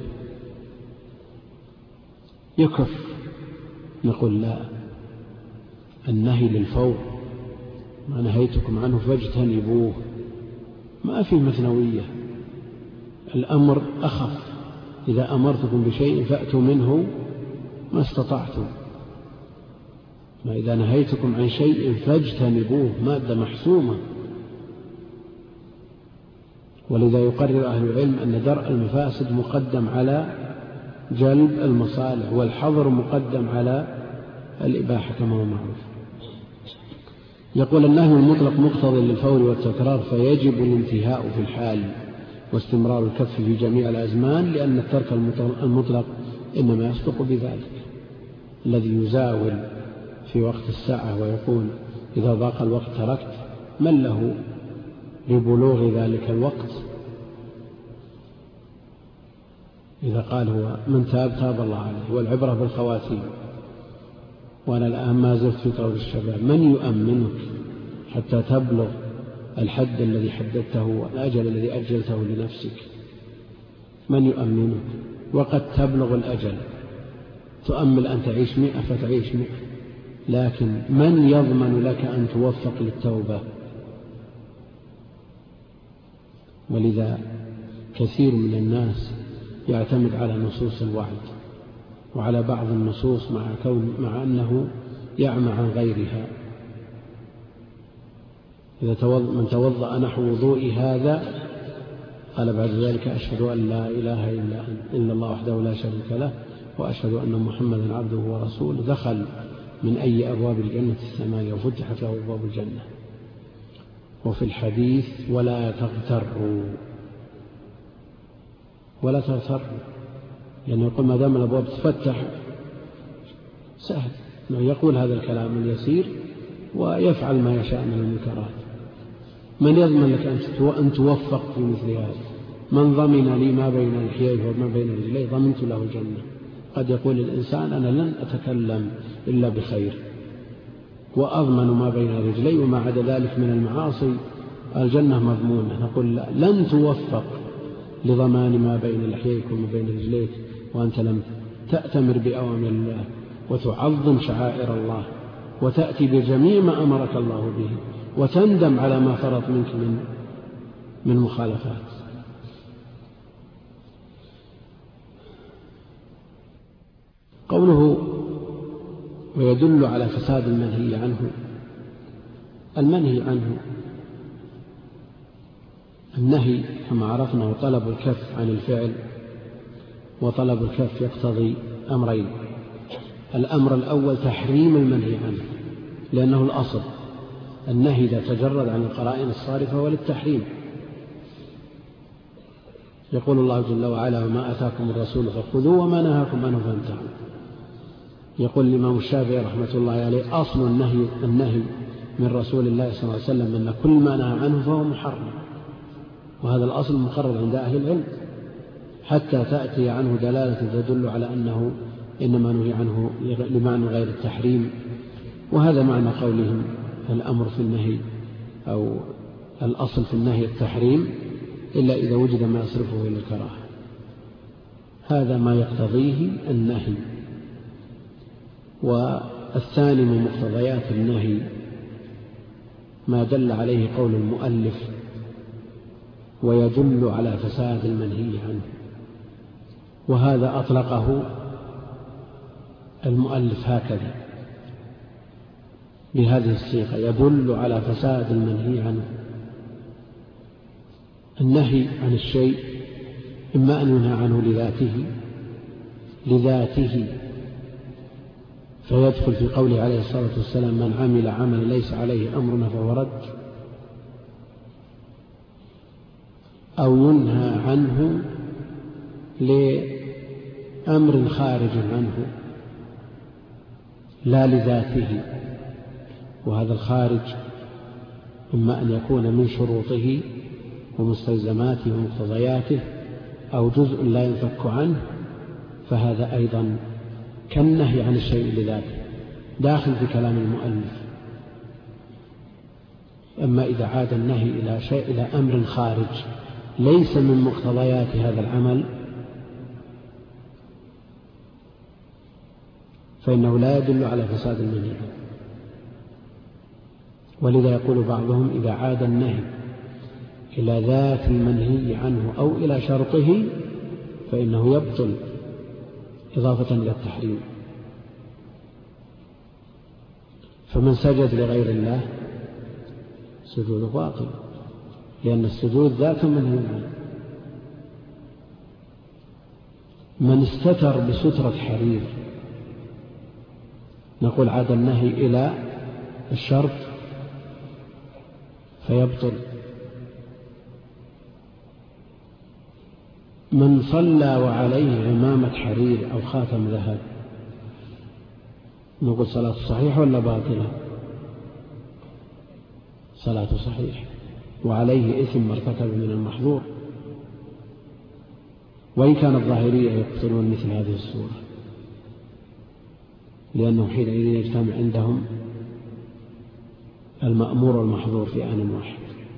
يكف. نقول: لا، النهي للفور، ما نهيتكم عنه فاجتنبوه، ما في مثنوية، الأمر أخف. إذا أمرتكم بشيء فأتوا منه ما استطعتم، ما إذا نهيتكم عن شيء فاجتنبوه، مادة محسومة. ولذا يقرر أهل العلم أن درء المفاسد مقدم على جلب المصالح، والحظر مقدم على الإباحة كما هو معروف. يقول: النهي المطلق مقتضي للفور والتكرار، فيجب الانتهاء في الحال واستمرار الكف في جميع الأزمان، لأن الترك المطلق إنما يصدق بذلك. الذي يزاول في وقت الساعة ويقول إذا ضاق الوقت تركت، من له لبلوغ ذلك الوقت؟ إذا قال هو من تاب تاب الله عليه، والعبرة بالخواتيم. وأنا الآن ما زلت في طور الشباب، من يؤمنك حتى تبلغ الحد الذي حددته والأجل الذي أجلته لنفسك؟ من يؤمنك؟ وقد تبلغ الأجل، تؤمل أن تعيش 100 فتعيش 100، لكن من يضمن لك أن توفق للتوبة؟ ولذا كثير من الناس يعتمد على نصوص الوعد وعلى بعض النصوص مع أنه يعمى عن غيرها. إذا من توضأ نحو وضوء هذا قال بعد ذلك: أشهد أن لا إله إلا الله وحده لا شريك له، وأشهد أن محمدا عبده ورسوله، دخل من أي أبواب الجنة الثمانية وفتحت له أبواب الجنة. وفي الحديث: ولا تغتروا، ولا تغتروا، لأنه يقول ما دام الأبواب تفتح سهل أنه يقول هذا الكلام اليسير ويفعل ما يشاء من المنكرات. من يضمن لك أن توفق في مثل هذا؟ من ضمن لي ما بين لحييه وما بين رجليه ضمنت له الجنة. قد يقول الإنسان: أنا لن أتكلم إلا بخير وأضمن ما بين رجلي، وما عدا ذلك من المعاصي الجنة مضمونة. نقول: لا، لن توفق لضمان ما بين لحييك وما بين رجليك وأنت لم تأتمر بأوامر الله وتعظم شعائر الله وتأتي بجميع ما أمرك الله به وتندم على ما فرط منك من مخالفات. قوله: ويدل على فساد المنهي عنه. المنهي عنه، النهي كما عرفنا طلب الكف عن الفعل، وطلب الكف يقتضي أمرين: الأمر الأول تحريم المنهي عنه، لأنه الأصل، النهي إذا تجرد عن القرائن الصارفة وللتحريم. يقول الله جل وعلا: وما أتاكم الرسول فخذوه وما نهاكم عنه فانتهوا. يقول الإمام الشافعي رحمة الله عليه: أصل النهي من رسول الله صلى الله عليه وسلم أن كل ما نهى عنه فهو محرم، وهذا الأصل مقرر عند أهل العلم، حتى تأتي عنه دلالة تدل على أنه إنما نهي عنه لمعنى غير التحريم. وهذا معنى قولهم: الأمر في النهي أو الأصل في النهي التحريم إلا إذا وجد ما يصرفه إلى الكراهة. هذا ما يقتضيه النهي. الثاني من مقتضيات النهي ما دل عليه قول المؤلف ويدل على فساد المنهي عنه، وهذا أطلقه المؤلف هكذا بهذه الصيغة: يدل على فساد المنهي عنه. النهي عن الشيء إما أن ينهى عنه لذاته فيدخل في قوله عليه الصلاة والسلام: من عمل عملا ليس عليه أمرنا فهو رد، أو ينهى عنه لأمر خارج عنه لا لذاته، وهذا الخارج إما أن يكون من شروطه ومستلزماته ومقتضياته أو جزء لا ينفك عنه، فهذا أيضا كالنهي عن الشيء لذاته داخل في كلام المؤلف. أما إذا عاد النهي إلى أمر خارج ليس من مقتضيات هذا العمل فإنه لا يدل على فساد المنهي عنه. ولذا يقول بعضهم: إذا عاد النهي إلى ذات المنهي عنه أو إلى شرطه فإنه يبطل إضافة إلى التحريم. فمن سجد لغير الله سجوده باطل، لأن السجود ذات منهي عنه. من استتر بسترة حرير نقول عاد النهي إلى الشرط فيبطل. من صلى وعليه عمامة حرير أو خاتم ذهب نقول صلاة صحيحة ولا باطلة؟ صلاة صحيحة، وعليه إثم ما ارتكب من المحظور، وإن كان الظاهرية يقتلون مثل هذه الصورة، لأنه حينئذ يجتمع عندهم المأمور والمحظور في آن واحد.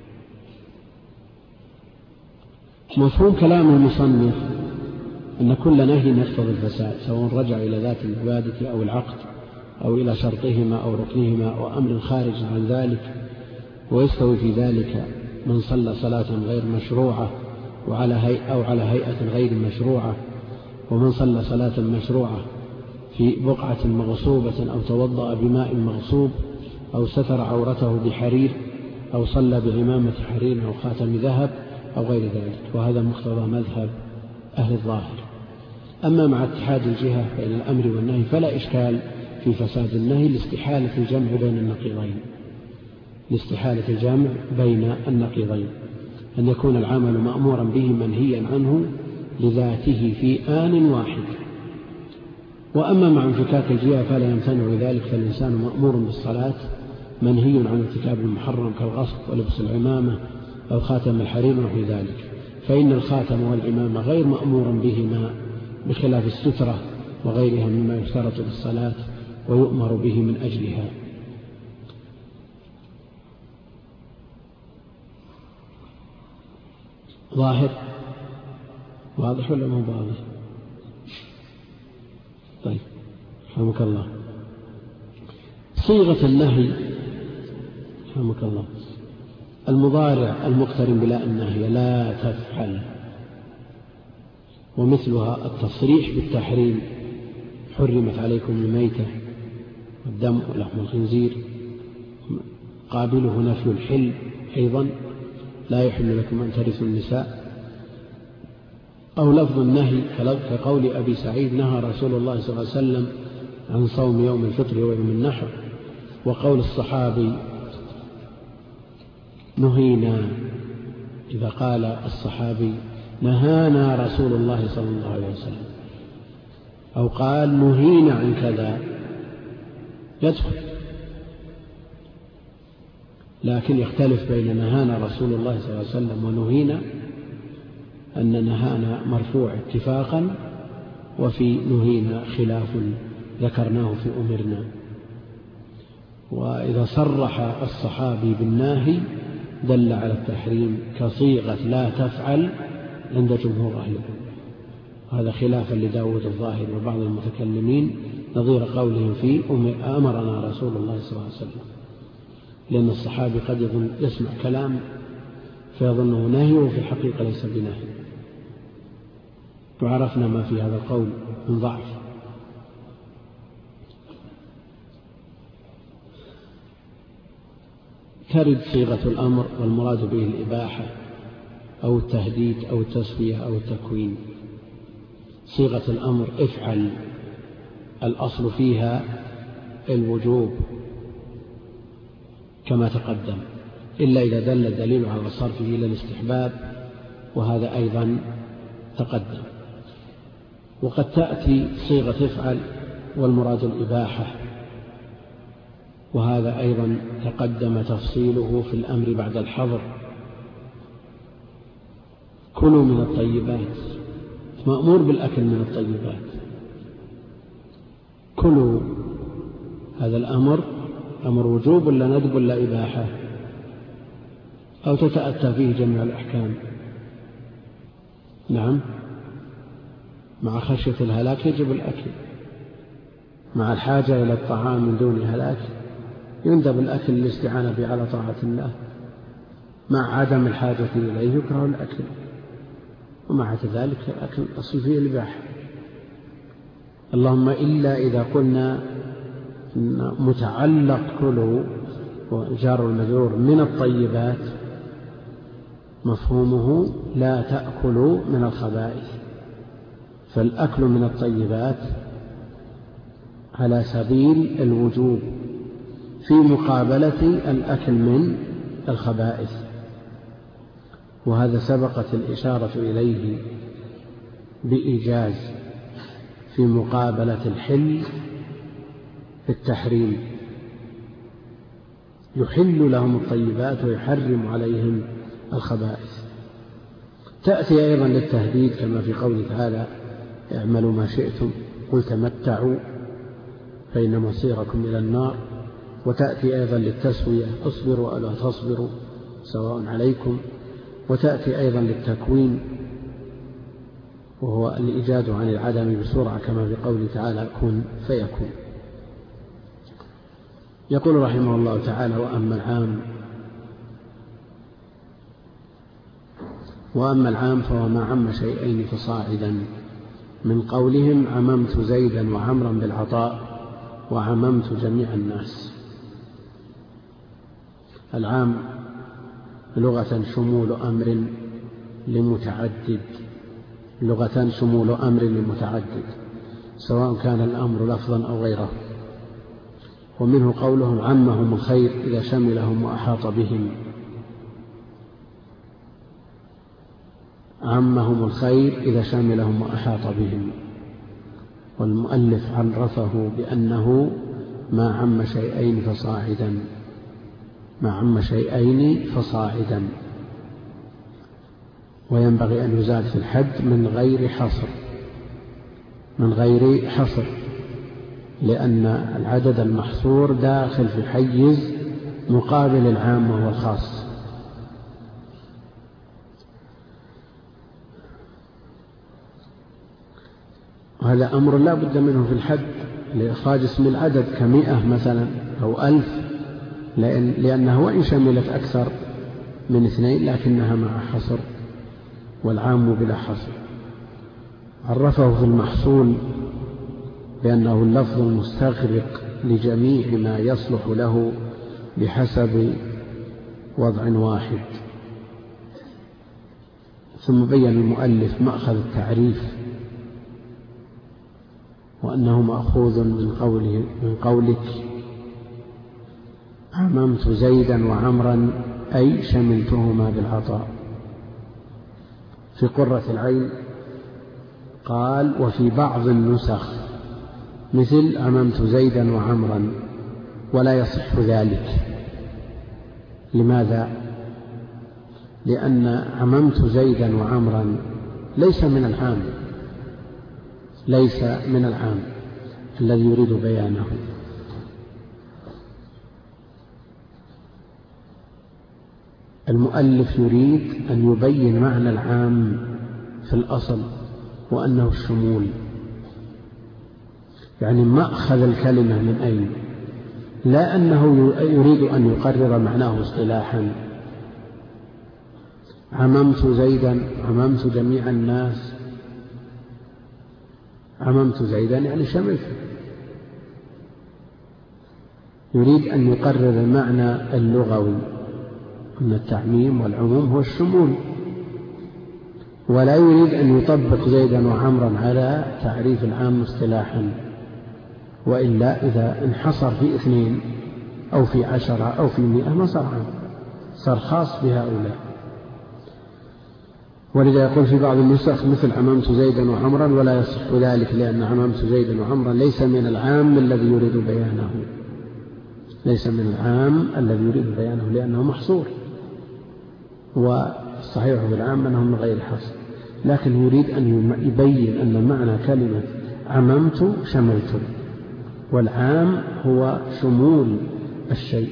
مفهوم كلام المصنف أن كل نهي يقتضي الفساد، سواء رجع إلى ذات العبادة أو العقد أو إلى شرطهما أو ركنهما أو أمر خارج عن ذلك، ويستوي في ذلك من صلى صلاة غير مشروعة أو على هيئة غير مشروعة، ومن صلى صلاة مشروعة في بقعة مغصوبة أو توضأ بماء مغصوب أو ستر عورته بحرير أو صلى بعمامة حرير أو خاتم ذهب أو غير ذلك، وهذا مقتضى مذهب أهل الظاهر. أما مع اتحاد الجهة بين الأمر والنهي فلا إشكال في فساد النهي لاستحالة الجمع بين النقيضين، أن يكون العمل مأمورا به منهيا عنه لذاته في آن واحد. وأما مع انفكاك الجهة فلا يمتنع ذلك، فالإنسان مأمور بالصلاة منهي عن ارتكاب المحرم كالغصب ولبس العمامة أو خاتم الحرير ونحو ذلك، فإن الخاتم والعمامة غير مأمور بهما بخلاف السترة وغيرها مما يشترط بالصلاة ويؤمر به من أجلها. واضح ولا مو واضح؟ طيب رحمك الله. صيغة النهي رحمك الله المضارع المقترن بلا النهي: لا تفعل، ومثلها التصريح بالتحريم: حرمت عليكم الميتة والدم ولحم الخنزير. قابله نفي الحل أيضا: لا يحل لكم أن ترثوا النساء. أو لفظ النهي كقول أبي سعيد: نهى رسول الله صلى الله عليه وسلم عن صوم يوم الفطر ويوم النحر. وقول الصحابي: نهينا، إذا قال الصحابي: نهانا رسول الله صلى الله عليه وسلم، أو قال: نهينا عن كذا، يدخل. لكن يختلف بين نهانا رسول الله صلى الله عليه وسلم ونهينا، أن نهانا مرفوع اتفاقا، وفي نهينا خلاف ذكرناه في أمرنا. وإذا صرح الصحابي بالناهي دل على التحريم كصيغة لا تفعل عند جمهور أهل العلم، هذا خلافا لداود الظاهر وبعض المتكلمين نظير قولهم فيه أمرنا رسول الله صلى الله عليه وسلم، لأن الصحابي قد يسمع كلام فيظنه نهي وفي الحقيقة ليس بنهي، وعرفنا ما في هذا القول من ضعف. ترد صيغة الأمر والمراد به الإباحة أو التهديد أو التسوية أو التكوين. صيغة الأمر افعل، الأصل فيها الوجوب كما تقدم، إلا إذا دل الدليل على صرفه إلى الاستحباب، وهذا أيضا تقدم. وقد تأتي صيغة افعل والمراد الإباحة، وهذا أيضا تقدم تفصيله في الأمر بعد الحظر. كلوا من الطيبات، مأمور بالأكل من الطيبات، كلوا. هذا الأمر أمر وجوب ولا ندب ولا إباحة؟ أو تتأتى فيه جميع الأحكام؟ نعم، مع خشية الهلاك يجب الأكل، مع الحاجة إلى الطعام من دون هلاك يندب الأكل للاستعانة به على طاعة الله، مع عدم الحاجة إليه يكره الأكل، ومع ذلك الأكل أصل فيه الإباحة. اللهم إلا إذا قلنا متعلق كلوا وجار المجرور من الطيبات مفهومه لا تأكلوا من الخبائث، فالأكل من الطيبات على سبيل الوجوب في مقابلة الأكل من الخبائث، وهذا سبقت الإشارة إليه بإيجاز في مقابلة الحل في التحريم، يحل لهم الطيبات ويحرم عليهم الخبائث. تأتي أيضا للتهديد كما في قوله تعالى اعملوا ما شئتم قل تمتعوا فإن مصيركم إلى النار. وتأتي أيضا للتسوية اصبروا أو لا تصبروا سواء عليكم. وتأتي أيضا للتكوين وهو الإيجاد عن العدم بسرعة كما في قوله تعالى كن فيكون. يقول رحمه الله تعالى وأما العام فهو ما عم شيئين فصاعدا، من قولهم عممت زيدا وعمرا بالعطاء وعممت جميع الناس. العام لغة شمول أمر لمتعدد، لغة شمول أمر لمتعدد سواء كان الأمر لفظا أو غيره. ومنه قولهم عمهم الخير إذا شملهم وأحاط بهم، عمهم الخير إذا شملهم وأحاط بهم. والمؤلف عرفه بأنه ما عم شيئين فصاعدا، ما عم شيئين فصاعدا. وينبغي أن يزاد في الحد من غير حصر، من غير حصر، لأن العدد المحصور داخل في حيز مقابل العام وهو الخاص. وهذا أمر لا بد منه في الحد لإخراج اسم العدد ك100 مثلا أو 1000، لأنه وإن شملت أكثر من 2 لكنها مع حصر، والعام بلا حصر. عرفه في المحصول بأنه اللفظ المستغرق لجميع ما يصلح له بحسب وضع واحد. ثم بين المؤلف مأخذ التعريف وأنه مأخوذ من قولك عممت زيدا وعمرا أي شملتهما بالعطاء. في قرة العين قال وفي بعض النسخ مثل عممت زيدا وعمرا، ولا يصح ذلك. لماذا؟ لأن عممت زيدا وعمرا ليس من العام، ليس من العام الذي يريد بيانه. المؤلف يريد أن يبين معنى العام في الأصل وأنه الشمول، يعني مأخذ الكلمة من أين، لا أنه يريد أن يقرر معناه اصطلاحا. عممت زيدا، عممت جميع الناس، عممت زيدا يعني شملته. يريد أن يقرر المعنى اللغوي أن التعميم والعموم هو الشمول، ولا يريد أن يطبق زيدا وعمرا على تعريف العام اصطلاحا، وإلا إذا انحصر في 2 أو في 10 أو في 100 ما صار عام، صار خاص بهؤلاء. ولذا يقول في بعض النسخ مثل عممت زيدا وعمرا، ولا يصح ذلك، لأن عممت زيدا وعمرا ليس من العام الذي يريد بيانه، ليس من العام الذي يريد بيانه لأنه محصور، والصحيح في العام أنه من غير حصر، لكن يريد أن يبين أن معنى كلمة عممت شملت، والعام هو شمول الشيء.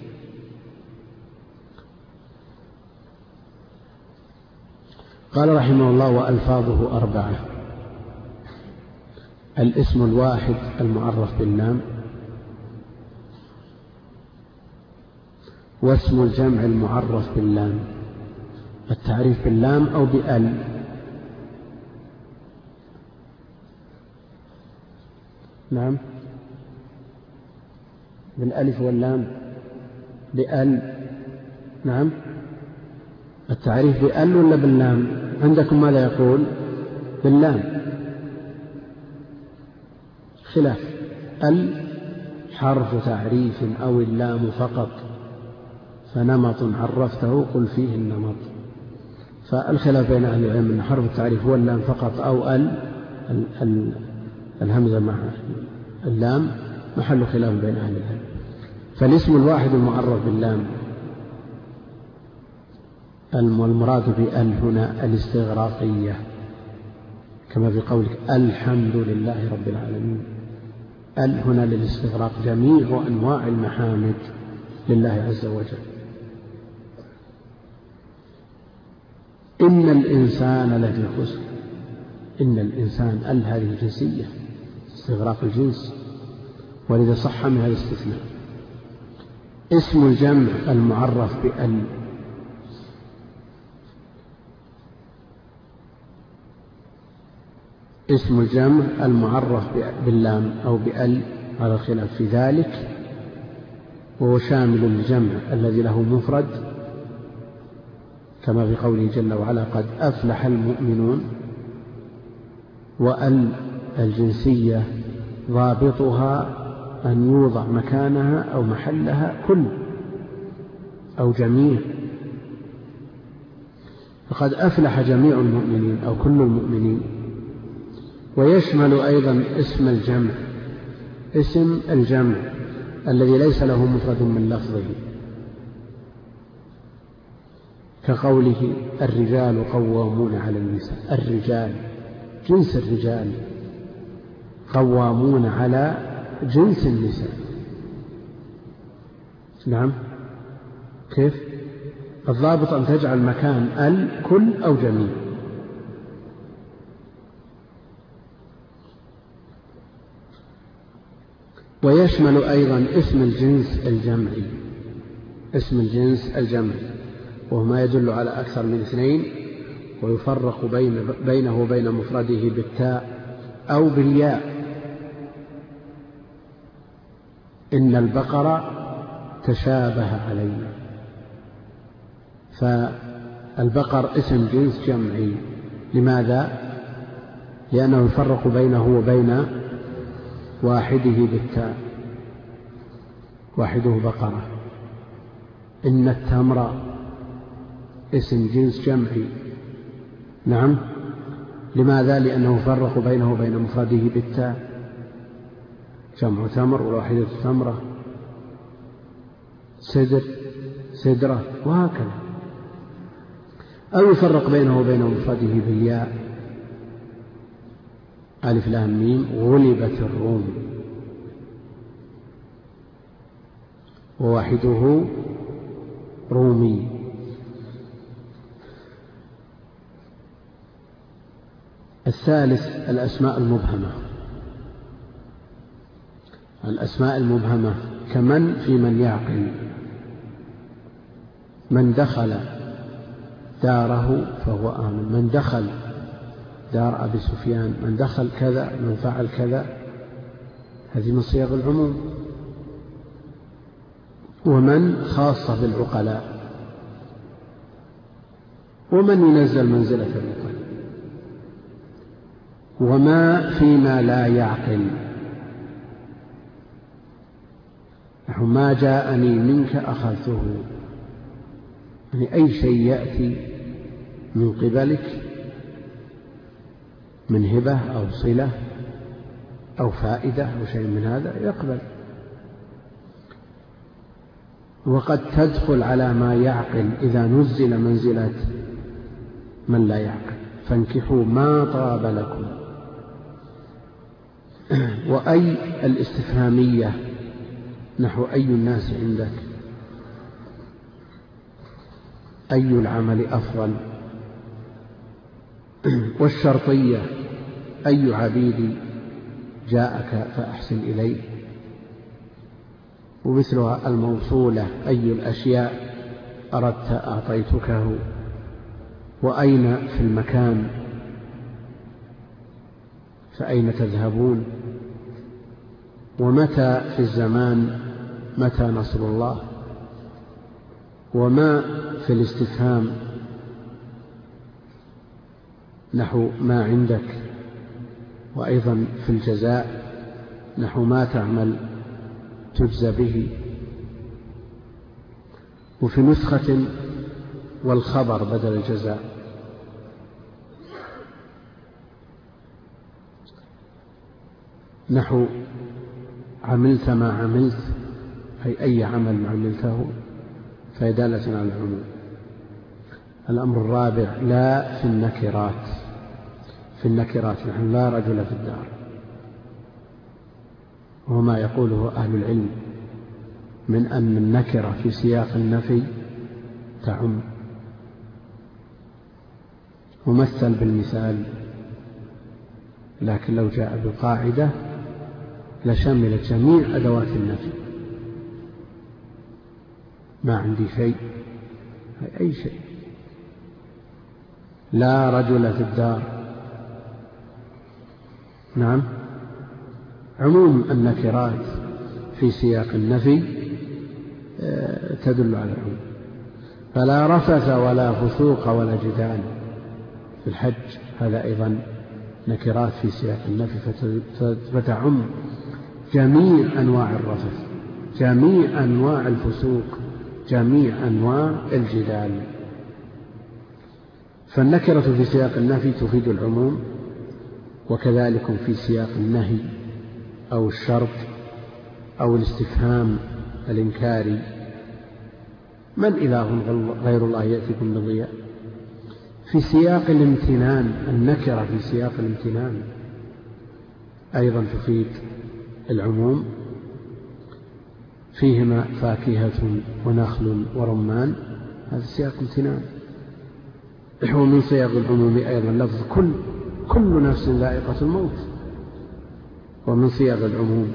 قال رحمه الله: وألفاظه 4: الاسم الواحد المعرف باللام، واسم الجمع المعرف باللام، التعريف باللام أو بأل. نعم، بالألف واللام، بأل. نعم، التعريف بأل ولا باللام؟ عندكم ماذا يقول؟ باللام، خلاف. ال حرف تعريف أو اللام فقط، فنمط عرفته قل فيه النمط. فالخلاف بين أهل العلم أن حرف التعريف هو اللام فقط أو الهمزة مع اللام، محل خلاف بين أهل العلم. فالاسم الواحد المعرف باللام، والمراد بأل هنا الاستغراقية، كما في قولك الحمد لله رب العالمين. أل هنا للاستغراق، جميع أنواع المحامد لله عز وجل. إن الإنسان لفي خسر، إن الإنسان ال هذه جنسية، استغراق الجنس، ولذا صح منها الاستثناء. اسم الجمع المعرف بأل، اسم الجمع المعرف باللام أو بأل على الخلاف في ذلك، وهو شامل للجمع الذي له مفرد، كما في قوله جل وعلا: قد أفلح المؤمنون. وأل الجنسية ضابطها أن يوضع مكانها أو محلها كل أو جميع، فقد أفلح جميع المؤمنين أو كل المؤمنين. ويشمل أيضا اسم الجمع، اسم الجمع الذي ليس له مفرد من لفظه، كقوله: الرجال قوامون على النساء. الرجال جنس الرجال، قوامون على جنس النساء. نعم، كيف؟ الضابط أن تجعل مكان ال كل أو جميع. ويشمل أيضا اسم الجنس الجمعي، اسم الجنس الجمعي، وهو ما يدل على أكثر من 2 ويفرق بينه وبين مفرده بالتاء أو بالياء. إن البقرة تشابه علينا، فالبقر اسم جنس جمعي. لماذا؟ لأنه يفرق بينه وبين واحده بالتاء، واحده بقرة. إن التمر اسم جنس جمعي. نعم، لماذا؟ لأنه فرق بينه وبين مفرده بالتاء، جمع تمر وواحدة تمرة، سدر سدرة، وهكذا. أو يفرق بينه وبين مفرده بالياء، ألف لام ميم غلبت الروم، وواحده رومي. الثالث الأسماء المبهمة، الأسماء المبهمة كمن في من يعقل. من دخل داره فهو آمن، من دخل دار أبي سفيان، من دخل كذا، من فعل كذا، هذه من صيغ العموم. ومن خاصة بالعقلاء، ومن ينزل منزلة العقل. وما فيما لا يعقل، نحو ما جاءني منك أخذته، يعني أي شيء يأتي من قبلك من هبة أو صلة أو فائدة أو شيء من هذا يقبل. وقد تدخل على ما يعقل إذا نزل منزلة من لا يعقل. فانكحوا ما طاب لكم. وأي الاستفهامية نحو أي الناس عندك، أي العمل أفضل. والشرطية أي عبيدي جاءك فأحسن إليه. ومثلها الموصولة أي الأشياء أردت أعطيتكه. وأين في المكان فأين تذهبون. ومتى في الزمان متى نصر الله. وما في الاستفهام نحو ما عندك. وأيضا في الجزاء نحو ما تعمل تجزى به. وفي نسخة والخبر بدل الجزاء. نحو عملت ما عملت، أي عمل عملته، فيدالة على العموم. الأمر الرابع لا في النكرات. في النكرات نحن لا رجل في الدار، وما يقوله أهل العلم من أن النكرة في سياق النفي تعم. ممثل بالمثال، لكن لو جاء بقاعدة لشملت جميع أدوات النفي. ما عندي شيء، أي شيء. لا رجل في الدار، نعم، عموم النكرات في سياق النفي تدل على العموم. فلا رفث ولا فسوق ولا جدال في الحج، هذا أيضا نكرات في سياق النفي فتعم جميع أنواع الرفث، جميع أنواع الفسوق، جميع أنواع الجدال. فالنكرة في سياق النفي تفيد العموم، وكذلك في سياق النهي أو الشرط أو الاستفهام الإنكاري. من إله غير الله يأتيكم بضياء. في سياق الامتنان، النكرة في سياق الامتنان أيضا تفيد العموم. فيهما فاكهة ونخل ورمان، هذا سياق امتنان. ومن سياق العموم أيضا لفظ كل نفس ذائقة الموت. ومن سياق العموم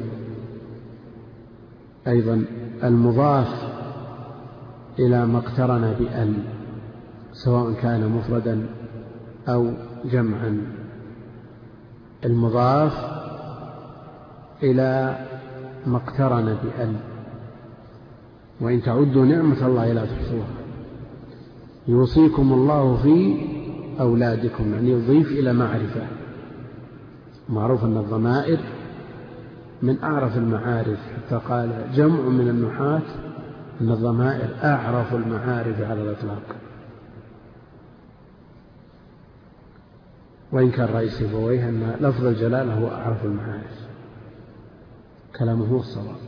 أيضا المضاف إلى ما اقترن بأل، سواء كان مفردا أو جمعا. المضاف إلى ما اقترن بأل. وإن تعدوا نعمة الله لا تحصوها. يوصيكم الله في أولادكم، يعني يضيف إلى معرفة. معروف أن الضمائر من أعرف المعارف، حتى قال جمع من النحاة أن الضمائر أعرف المعارف على الإطلاق. وإن كان رئيس سيبويه أن لفظ الجلالة هو أعرف المعارف، كلامه هو الصواب.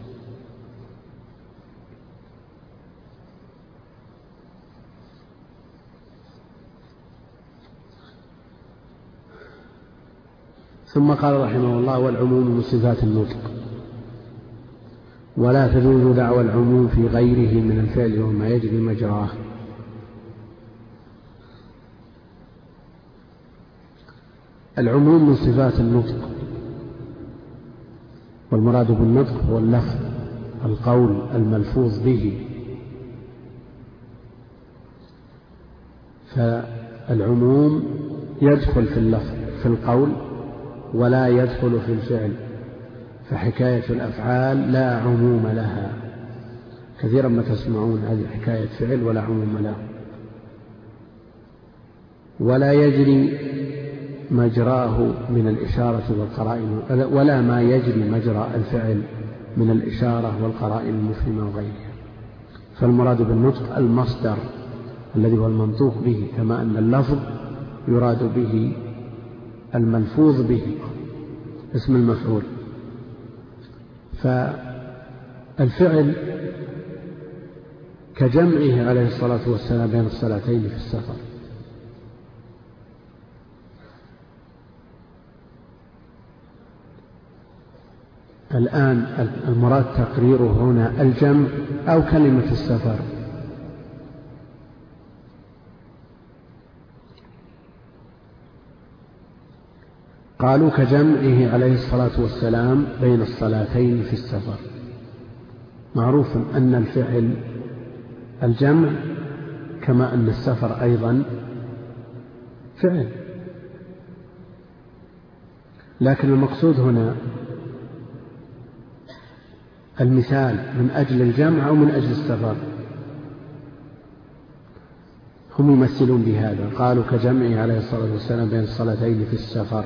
ثم قال رحمه الله: والعموم من صفات النطق، ولا تجوز دعوى العموم في غيره من الفعل وما يجري مجراه. العموم من صفات النطق، والمراد بالنطق هو اللفظ، القول الملفوظ به. فالعموم يدخل في اللفظ في القول ولا يدخل في الفعل، فحكاية الأفعال لا عموم لها. كثيرا ما تسمعون هذه حكاية فعل ولا عموم له. ولا يجري مجراه من الإشارة والقرائن، ولا ما يجري مجرى الفعل من الإشارة والقرائن المفهمة وغيرها. فالمراد بالنطق المصدر الذي هو المنطوق به، كما أن اللفظ يراد به الملفوظ به اسم المفعول. فالفعل كجمعه عليه الصلاة والسلام بين الصلاتين في السفر. الآن المراد تقريره هنا الجمع أو كلمة السفر؟ قالوا كجمعه عليه الصلاة والسلام بين الصلاتين في السفر. معروف أن الفعل الجمع كما أن السفر أيضا فعل، لكن المقصود هنا المثال من أجل الجمع أو من أجل السفر. هم يمثلون بهذا، قالوا كجمعه عليه الصلاة والسلام بين الصلاتين في السفر.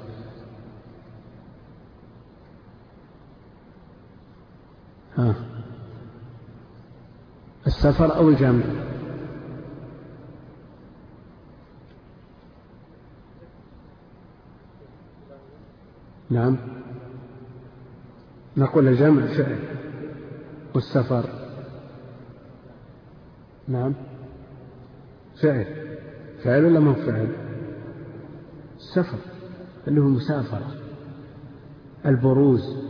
السفر أو الجمع؟ نعم، نقول الجمع فعل والسفر نعم فعل. فعل ولا ما فعل؟ السفر اللي هو المسافرة، البروز،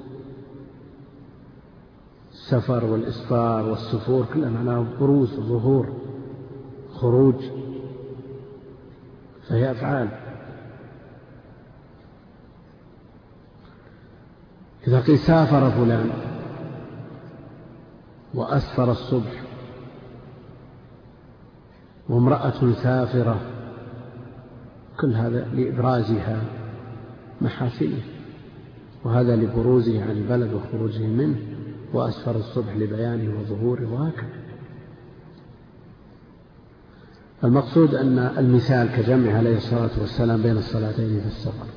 السفر والإسفار والسفور كلها معناه بروز، ظهور، خروج، فهي أفعال. إذا قيل سافر فلان وأسفر الصبح، وامرأة سافرة، كل هذا لإبرازها محاسنه، وهذا لبروزه عن البلد وخروجه منه، وأسفر الصبح لبيانه وظهوره، وهكذا. المقصود أن المثال كجمع عليه الصلاة والسلام بين الصلاتين في السفر.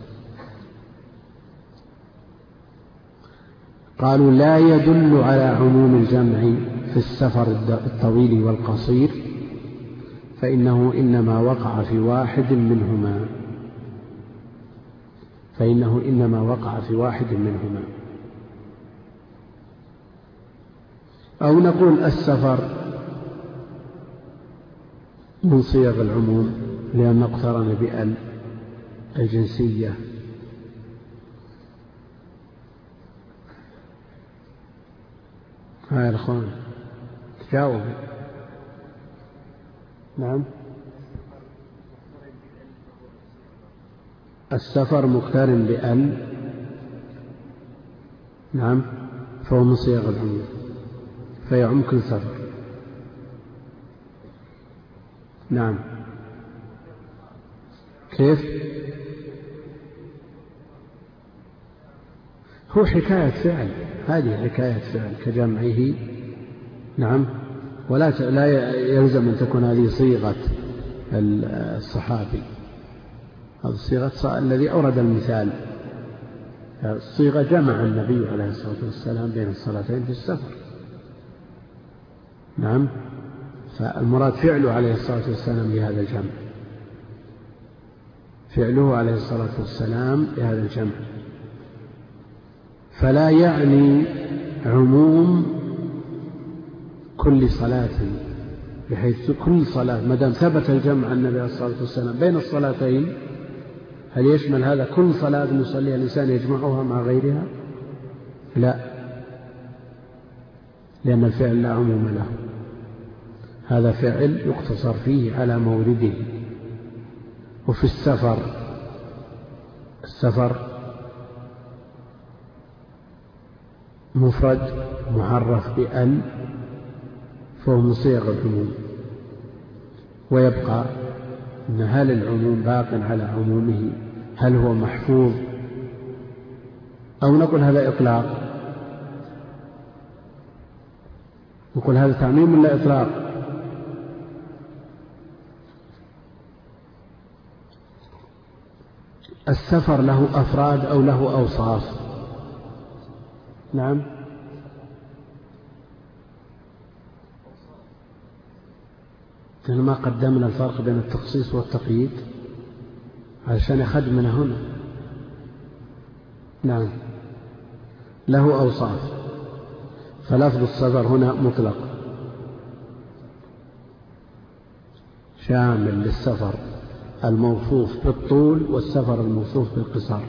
قالوا لا يدل على عموم الجمع في السفر الطويل والقصير، فإنه إنما وقع في واحد منهما، أو نقول السفر من صيغ العموم لأن اقترن بأل الجنسية. هاي الأخوان تجاوب. نعم، السفر مقترن بأل، نعم، فهو من صيغ العموم فيعم كل سفر. نعم، كيف؟ هو حكاية فعل، هذه حكاية فعل كجمعه. نعم، لا يلزم أن تكون هذه صيغة الصحابي، هذه صيغة الذي أورد المثال. الصيغة جمع النبي عليه الصلاة والسلام بين الصلاتين في السفر. نعم، فالمراد فعله عليه الصلاة والسلام بهذا الجمع، فعله عليه الصلاة والسلام بهذا الجمع، فلا يعني عموم كل صلاة، بحيث كل صلاة ما دام ثبت الجمع النبي عليه الصلاة والسلام بين الصلاتين، هل يشمل هذا كل صلاة يصليها الإنسان يجمعها مع غيرها؟ لا، لأن الفعل لا عموم له، هذا فعل يقتصر فيه على مورده. وفي السفر مفرد معرف بأن فهو من صيغ العموم، ويبقى أن هل العموم باق على عمومه، هل هو محفوظ، أو نقول هذا إطلاق، نقول هذا تعميم ولا إطلاق. السفر له أفراد أو له أوصاف؟ نعم، ما قدمنا الفرق بين التخصيص والتقييد علشان يخدمنا هنا. نعم، له أوصاف، فلفظ السفر هنا مطلق شامل للسفر الموصوف بالطول والسفر الموصوف بالقصار.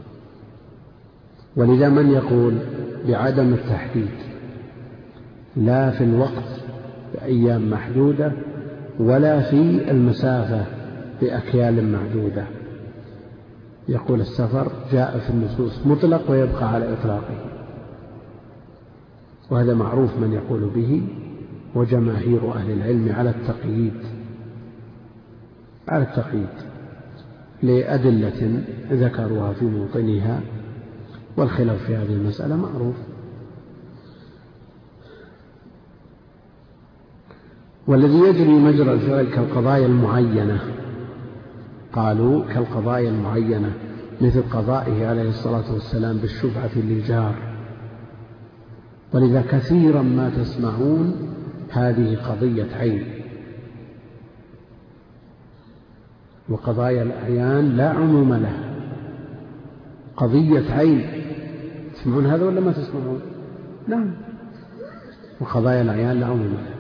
ولذا من يقول بعدم التحديد لا في الوقت بأيام محدودة ولا في المسافة بأكيال معدودة، يقول السفر جاء في النصوص مطلق ويبقى على إطلاقه، وهذا معروف من يقول به، وجماهير أهل العلم على التقييد لأدلة ذكروها في موطنها، والخلاف في هذه المسألة معروف. والذي يجري مجرى الفعل كالقضايا المعينة، قالوا كالقضايا المعينة مثل قضائه عليه الصلاة والسلام بالشفعة للجار. ولذا كثيرا ما تسمعون هذه قضية عين، وقضايا الأعيان لا عموم لها، قضية عين. تسمعون هذا ولا ما تسمعون؟ نعم، وقضايا الأعيان لا عموم لها،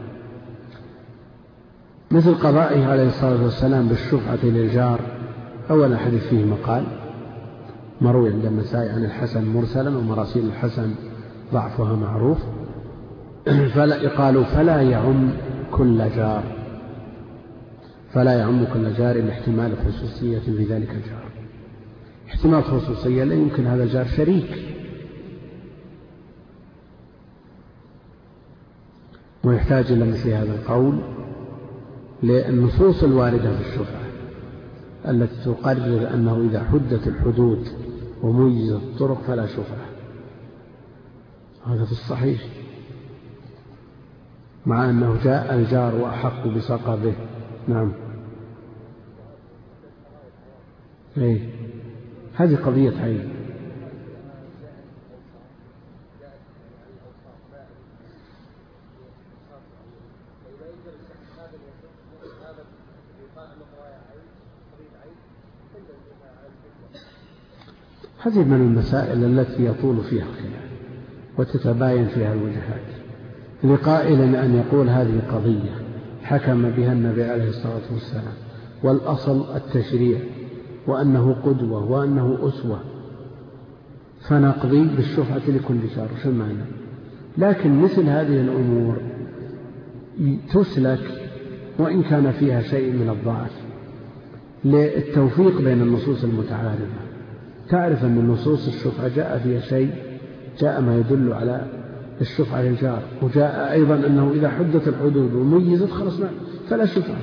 مثل قضائه عليه الصلاة والسلام بالشفعة للجار. أول حديث فيه مقال مروي عند النسائي عن الحسن مرسلا، ومراسيل الحسن ضعفها معروف. قالوا فلا يعم كل جار، فلا يعم كل جار لاحتمال خصوصية في ذلك الجار. احتمال خصوصية لا يمكن هذا الجار شريك، ويحتاج إلى مثل هذا القول للنصوص الواردة في الشفعة التي تقرر أنه إذا حدت الحدود وميزت الطرق فلا شفعة. هذا في الصحيح، مع أنه جاء الجار وأحق بسقطه. نعم، هذه قضية عين. هذه من المسائل التي يطول فيها الخلاف وتتباين فيها الوجهات، لقائل أن يقول هذه قضية حكم بها النبي عليه الصلاة والسلام، والأصل التشريع، وأنه قدوة وأنه أسوة، فنقضي بالشفعة لكل جار. شو المعنى؟ لكن مثل هذه الأمور تسلك وإن كان فيها شيء من الضعف للتوفيق بين النصوص المتعارضة. تعرف أن النصوص الشفعة جاء فيها شيء، جاء ما يدل على الشفعة للجار، وجاء أيضا أنه إذا حدت الحدود وميزت خلص فلا شفعة،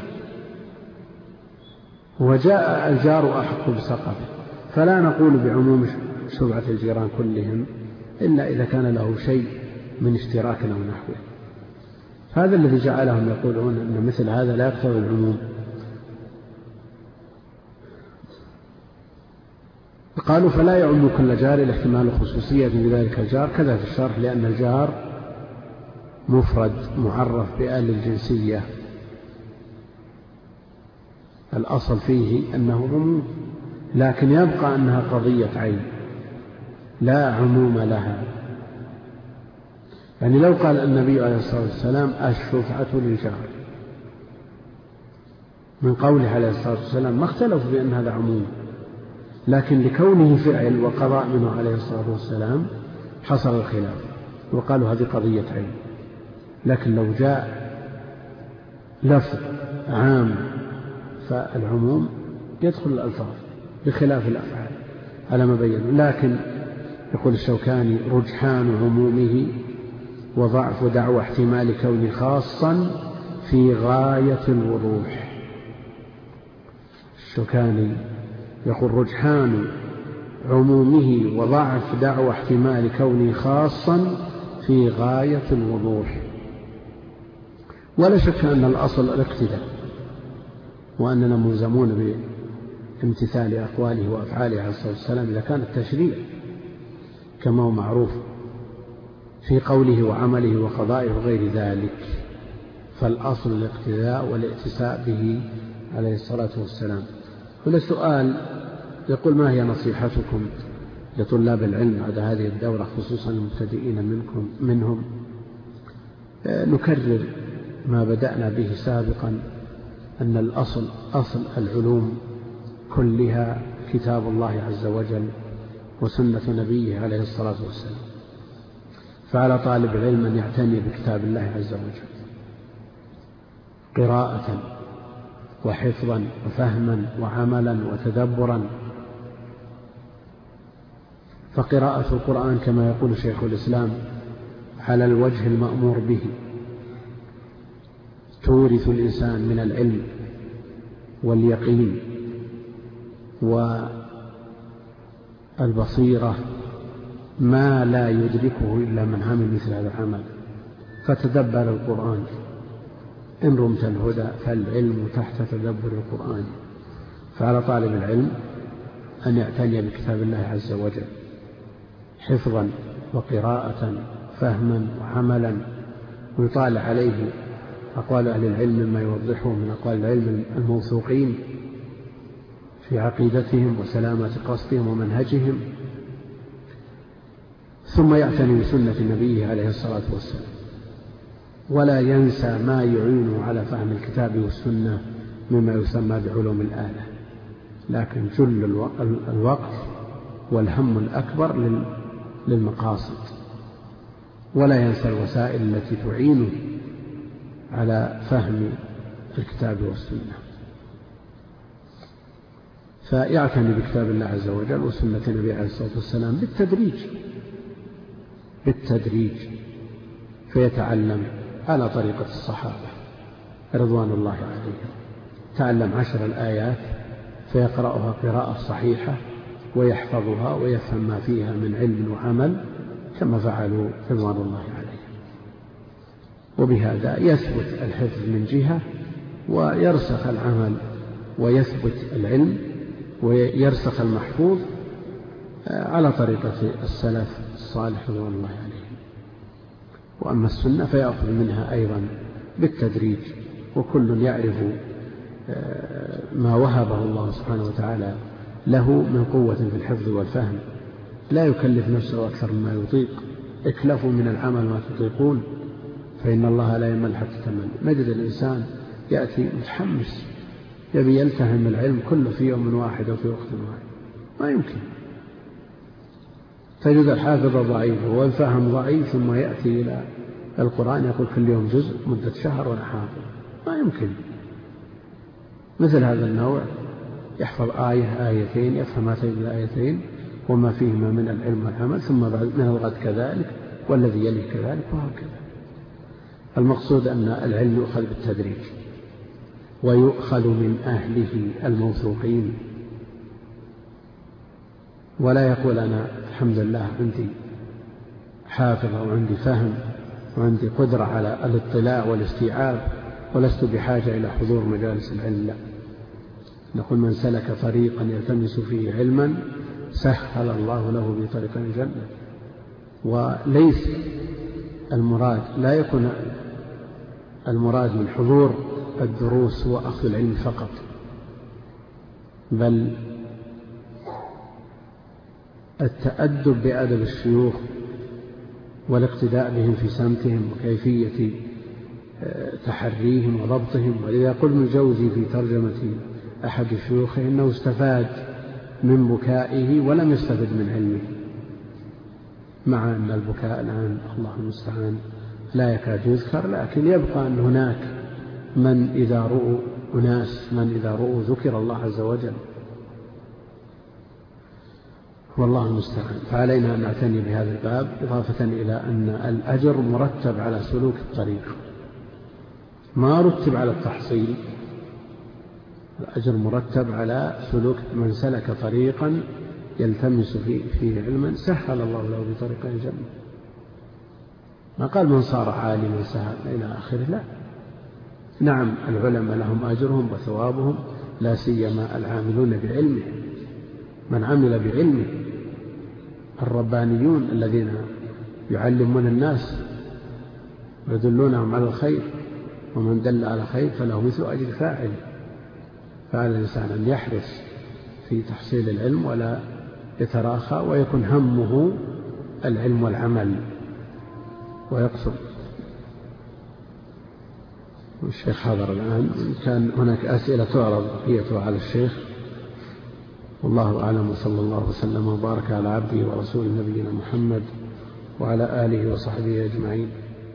وجاء الجار أحق بسقطه، فلا نقول بعموم شفعة الجيران كلهم إلا إذا كان له شيء من اشتراك أو نحوه. هذا الذي جعلهم يقولون أن مثل هذا لا يقتضي العموم. قالوا فلا يعم كل جار لاحتمال خصوصية بذلك الجار، كذا في الشرح، لأن الجار مفرد معرف بآل الجنسية، الأصل فيه أنه عموم، لكن يبقى أنها قضية عين لا عموم لها. يعني لو قال النبي عليه الصلاة والسلام الشفعة للجار، من قوله عليه الصلاة والسلام ما اختلفوا بأن هذا عموم، لكن لكونه فعل وقضاء منه عليه الصلاة والسلام حصل الخلاف وقالوا هذه قضية عين. لكن لو جاء لفظ عام فالعموم يدخل الألفاظ بخلاف الأفعال على ما بينوا. لكن يقول الشوكاني: رجحان عمومه وضعف دعوى احتمال كونه خاصا في غاية الوضوح. الشوكاني يقول: رجحان عمومه وضعف دعوى احتمال كونه خاصا في غاية الوضوح. ولا شك أن الأصل الاقتداء، وأننا ملزمون بامتثال أقواله وأفعاله عليه الصلاة والسلام إذا كان التشريع كما هو معروف في قوله وعمله وقضائه وغير ذلك، فالأصل الاقتداء والائتساء به عليه الصلاة والسلام. هنا سؤال يقول: ما هي نصيحتكم لطلاب العلم بعد هذه الدورة خصوصا المبتدئين منهم؟ نكرر ما بدأنا به سابقا، أن الأصل أصل العلوم كلها كتاب الله عز وجل وسنة نبيه عليه الصلاة والسلام، فعلى طالب العلم أن يعتني بكتاب الله عز وجل قراءة وحفظا وفهما وعملا وتدبرا. فقراءة القرآن كما يقول شيخ الإسلام على الوجه المأمور به تورث الإنسان من العلم واليقين والبصيرة ما لا يدركه إلا من عمل مثل هذا العمل. فتدبر القرآن، إن رمت الهدى فالعلم تحت تدبر القرآن. فعلى طالب العلم أن يعتني بكتاب الله عز وجل حفظا وقراءة فهما وعملا، ويطالع عليه أقوال أهل العلم مما يوضحه من أقوال العلم الموثوقين في عقيدتهم وسلامة قصدهم ومنهجهم، ثم يعتني بسنة نبيه عليه الصلاة والسلام، ولا ينسى ما يعينه على فهم الكتاب والسنة مما يسمى بعلوم الآلة، لكن جل الوقت والهم الأكبر للمقاصد، ولا ينسى الوسائل التي تعينه على فهم الكتاب والسنة. فيعتني بكتاب الله عز وجل وسنة النبي عليه الصلاة والسلام بالتدريج فيتعلم على طريقة الصحابة رضوان الله عليهم. تعلم 10 الآيات فيقرأها قراءة صحيحة ويحفظها ويفهم ما فيها من علم وعمل كما فعلوا رضوان الله عليهم. وبهذا يثبت الحفظ من جهة، ويرسخ العمل ويثبت العلم ويرسخ المحفوظ على طريقة السلف الصالح رضوان الله عليهم. وأما السنة فيأخذ منها أيضا بالتدريج، وكل يعرف ما وهبه الله سبحانه وتعالى له من قوة في الحفظ والفهم، لا يكلف نفسه أكثر مما يطيق. اكلفوا من العمل ما تطيقون فإن الله لا يمل حتى تمل. نجد الإنسان يأتي متحمس يبي يلتهم العلم كله في يوم واحد أو في وقت واحد، ما يمكن. تجد الحافظ ضعيف والفهم ضعيف، ثم يأتي إلى القرآن يقول كل يوم جزء مدة شهر ولا حافظ، ما يمكن. مثل هذا النوع يحفظ آية آيتين، يفهم هاتين الآيتين وما فيهما من العلم والعمل، ثم بعد من الغد كذلك والذي يليه كذلك، وهكذا. المقصود أن العلم يؤخذ بالتدريج ويؤخذ من أهله الموثوقين، ولا يقول أنا الحمد لله عندي حافظ أو عندي فهم وعندي قدرة على الاطلاع والاستيعاب ولست بحاجة إلى حضور مجالس العلم. لا، نقول من سلك طريقا يلتمس فيه علما سهل الله له به طريقا الجنة. وليس المراد، لا يكون المراد من حضور الدروس هو أخذ العلم فقط، بل التأدب بأدب الشيوخ والاقتداء بهم في سمتهم وكيفية تحريهم وضبطهم. ولذا يقول ابن الجوزي في ترجمة أحد شيوخه إنه استفاد من بكائه ولم يستفد من علمه، مع أن البكاء الآن الله المستعان لا يكاد يذكر، لكن يبقى أن هناك من إذا رؤوا أناس من إذا رؤوا ذكر الله عز وجل. والله المستعان. فعلينا أن نعتني بهذا الباب، إضافة إلى أن الأجر مرتب على سلوك الطريق، ما رتب على التحصيل. الأجر مرتب على سلوك من سلك طريقا يلتمس فيه علما سهل الله له بطريق الجنة. ما قال من صار عالما سهل إلى آخره، لا. نعم العلماء لهم أجرهم وثوابهم، لا سيما العاملون بعلمه، من عمل بعلمه، الربانيون الذين يعلمون الناس ويدلونهم على الخير، ومن دل على خير فله مثل أجر فاعل. فعلى الإنسان أن يحرص في تحصيل العلم ولا يتراخى، ويكون همه العلم والعمل ويقصد. الشيخ حاضر الآن، كان هناك أسئلة تعرض بقيتها على الشيخ، والله أعلم، وصلى الله وسلم وبارك على عبده ورسوله نبينا محمد وعلى آله وصحبه أجمعين.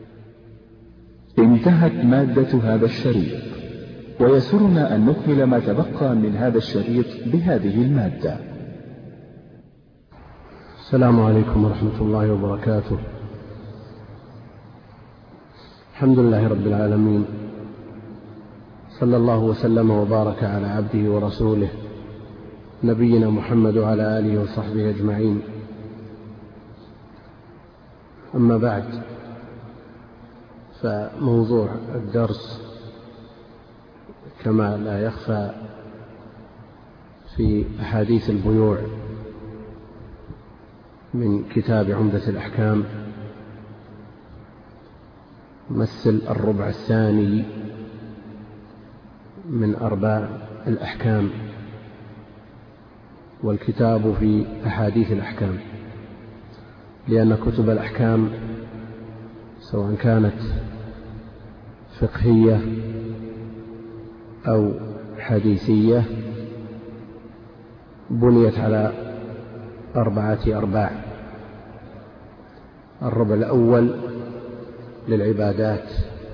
انتهت مادة هذا الشريط، ويسرنا أن نكمل ما تبقى من هذا الشريط بهذه المادة. السلام عليكم ورحمة الله وبركاته. الحمد لله رب العالمين، صلى الله وسلم وبارك على عبده ورسوله نبينا محمد وعلى آله وصحبه أجمعين. أما بعد، فموضوع الدرس كما لا يخفى في أحاديث البيوع من كتاب عمدة الأحكام مثل الربع الثاني من أرباع الأحكام، والكتاب في أحاديث الأحكام، لأن كتب الأحكام سواء كانت فقهية أو حديثية بنيت على 4 أرباع. الربع الأول للعبادات،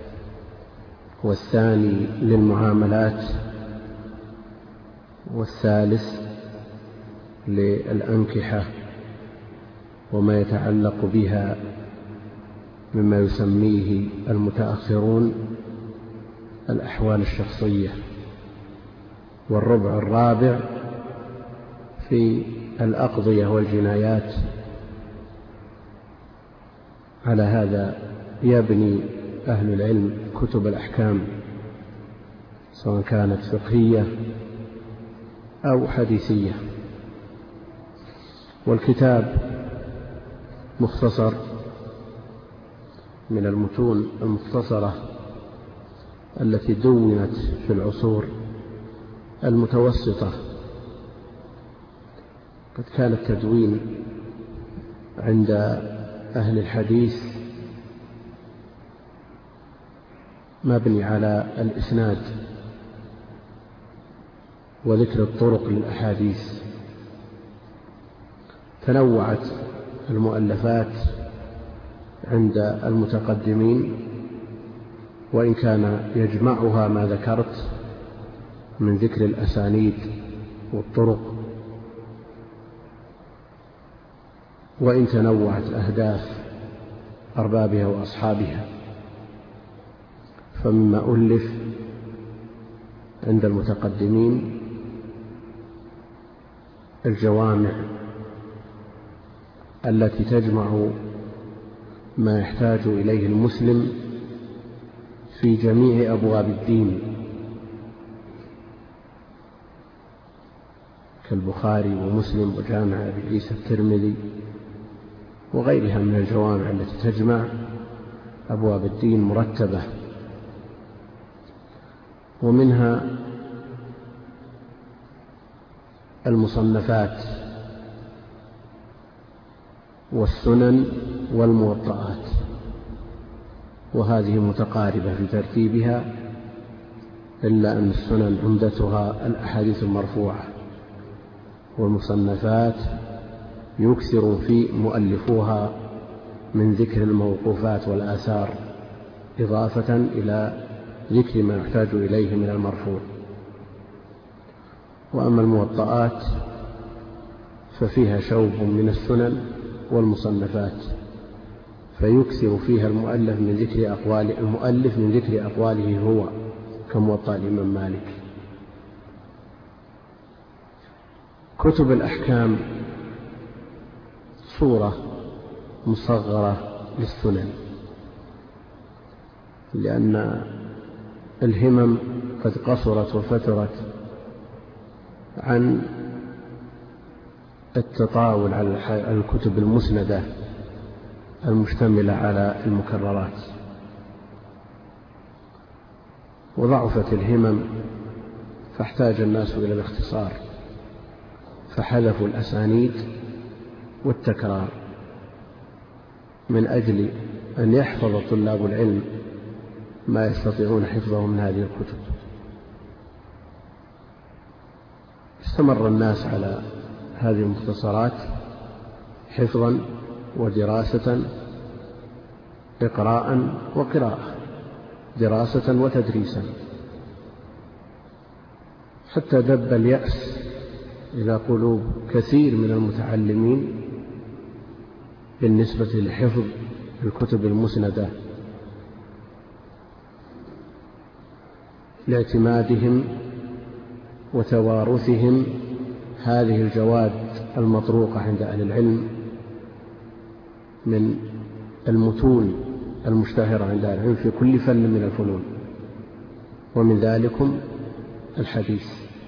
والثاني للمعاملات، والثالث للأنكحة وما يتعلق بها مما يسميه المتأخرون الأحوال الشخصية، والربع الرابع في الأقضية والجنايات. على هذا يبني أهل العلم كتب الأحكام، سواء كانت فقهية أو حديثية. والكتاب مختصر من المتون المختصرة التي دونت في العصور المتوسطة. قد كان التدوين عند أهل الحديث مبني على الإسناد وذكر الطرق للأحاديث. تنوعت المؤلفات عند المتقدمين، وإن كان يجمعها ما ذكرت من ذكر الأسانيد والطرق، وإن تنوعت أهداف أربابها وأصحابها. فمما ألف عند المتقدمين الجوامع التي تجمع ما يحتاج إليه المسلم في جميع أبواب الدين، كالبخاري ومسلم وجامع أبي عيسى الترمذي وغيرها من الجوامع التي تجمع أبواب الدين مرتبة. ومنها المصنفات والسنن والموطئات، وهذه متقاربة في ترتيبها، إلا أن السنن عمدتها الأحاديث المرفوعة، والمصنفات يكثر في مؤلفوها من ذكر الموقوفات والآثار، إضافة إلى ذكر ما يحتاج إليه من المرفوع. وأما الموطئات ففيها شوب من السنن والمصنفات، فيكثر فيها المؤلف من ذكر أقواله هو كموطأ الإمام مالك. كتب الأحكام صورة مصغرة للسنن، لأن الهمم قد قصرت وفترت عن التطاول على الكتب المسندة المشتملة على المكررات، وضعفت الهمم فاحتاج الناس إلى الاختصار، فحذفوا الأسانيد والتكرار من أجل أن يحفظ طلاب العلم ما يستطيعون حفظه من هذه الكتب. استمر الناس على هذه المختصرات حفظا ودراسة، إقراء وقراءة، دراسة وتدريسا، حتى دب اليأس إلى قلوب كثير من المتعلمين بالنسبة لحفظ الكتب المسندة، لاعتمادهم وتوارثهم هذه الجواد المطروقة عند أهل العلم من المتون المشتهرة عند أهل العلم في كل فن من الفنون، ومن ذلكم الحديث.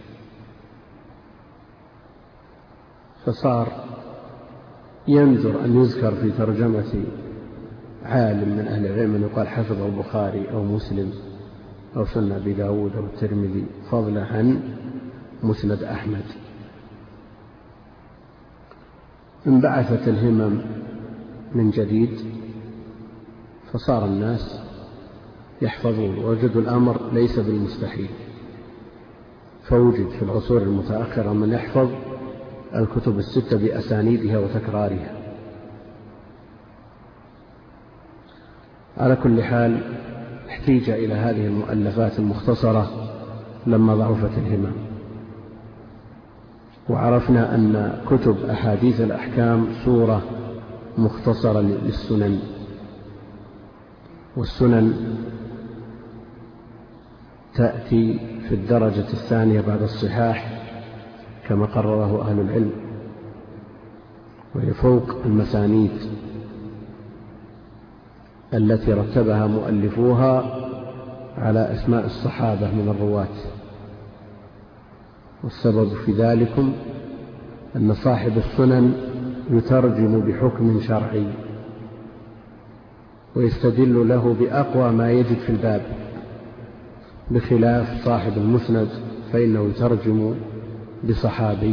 فصار ينذر أن يذكر في ترجمة عالم من أهل العلم أن يقال حفظه البخاري أو مسلم أو سنن أبي داود أو الترمذي، فضلا عن مسند أحمد. انبعثت الهمم من جديد، فصار الناس يحفظون، ووجدوا الأمر ليس بالمستحيل، فوجد في العصور المتأخرة من يحفظ الكتب الستة بأسانيدها وتكرارها. على كل حال احتيج إلى هذه المؤلفات المختصرة لما ضعفت الهمم، وعرفنا أن كتب أحاديث الأحكام صورة مختصرة للسنن، والسنن تأتي في الدرجة الثانية بعد الصحاح كما قرره أهل العلم، وهي فوق المسانيد التي رتبها مؤلفوها على أسماء الصحابة من الرواة. والسبب في ذلكم أن صاحب السنن يترجم بحكم شرعي ويستدل له بأقوى ما يجد في الباب، بخلاف صاحب المسند فإنه يترجم بصحابي،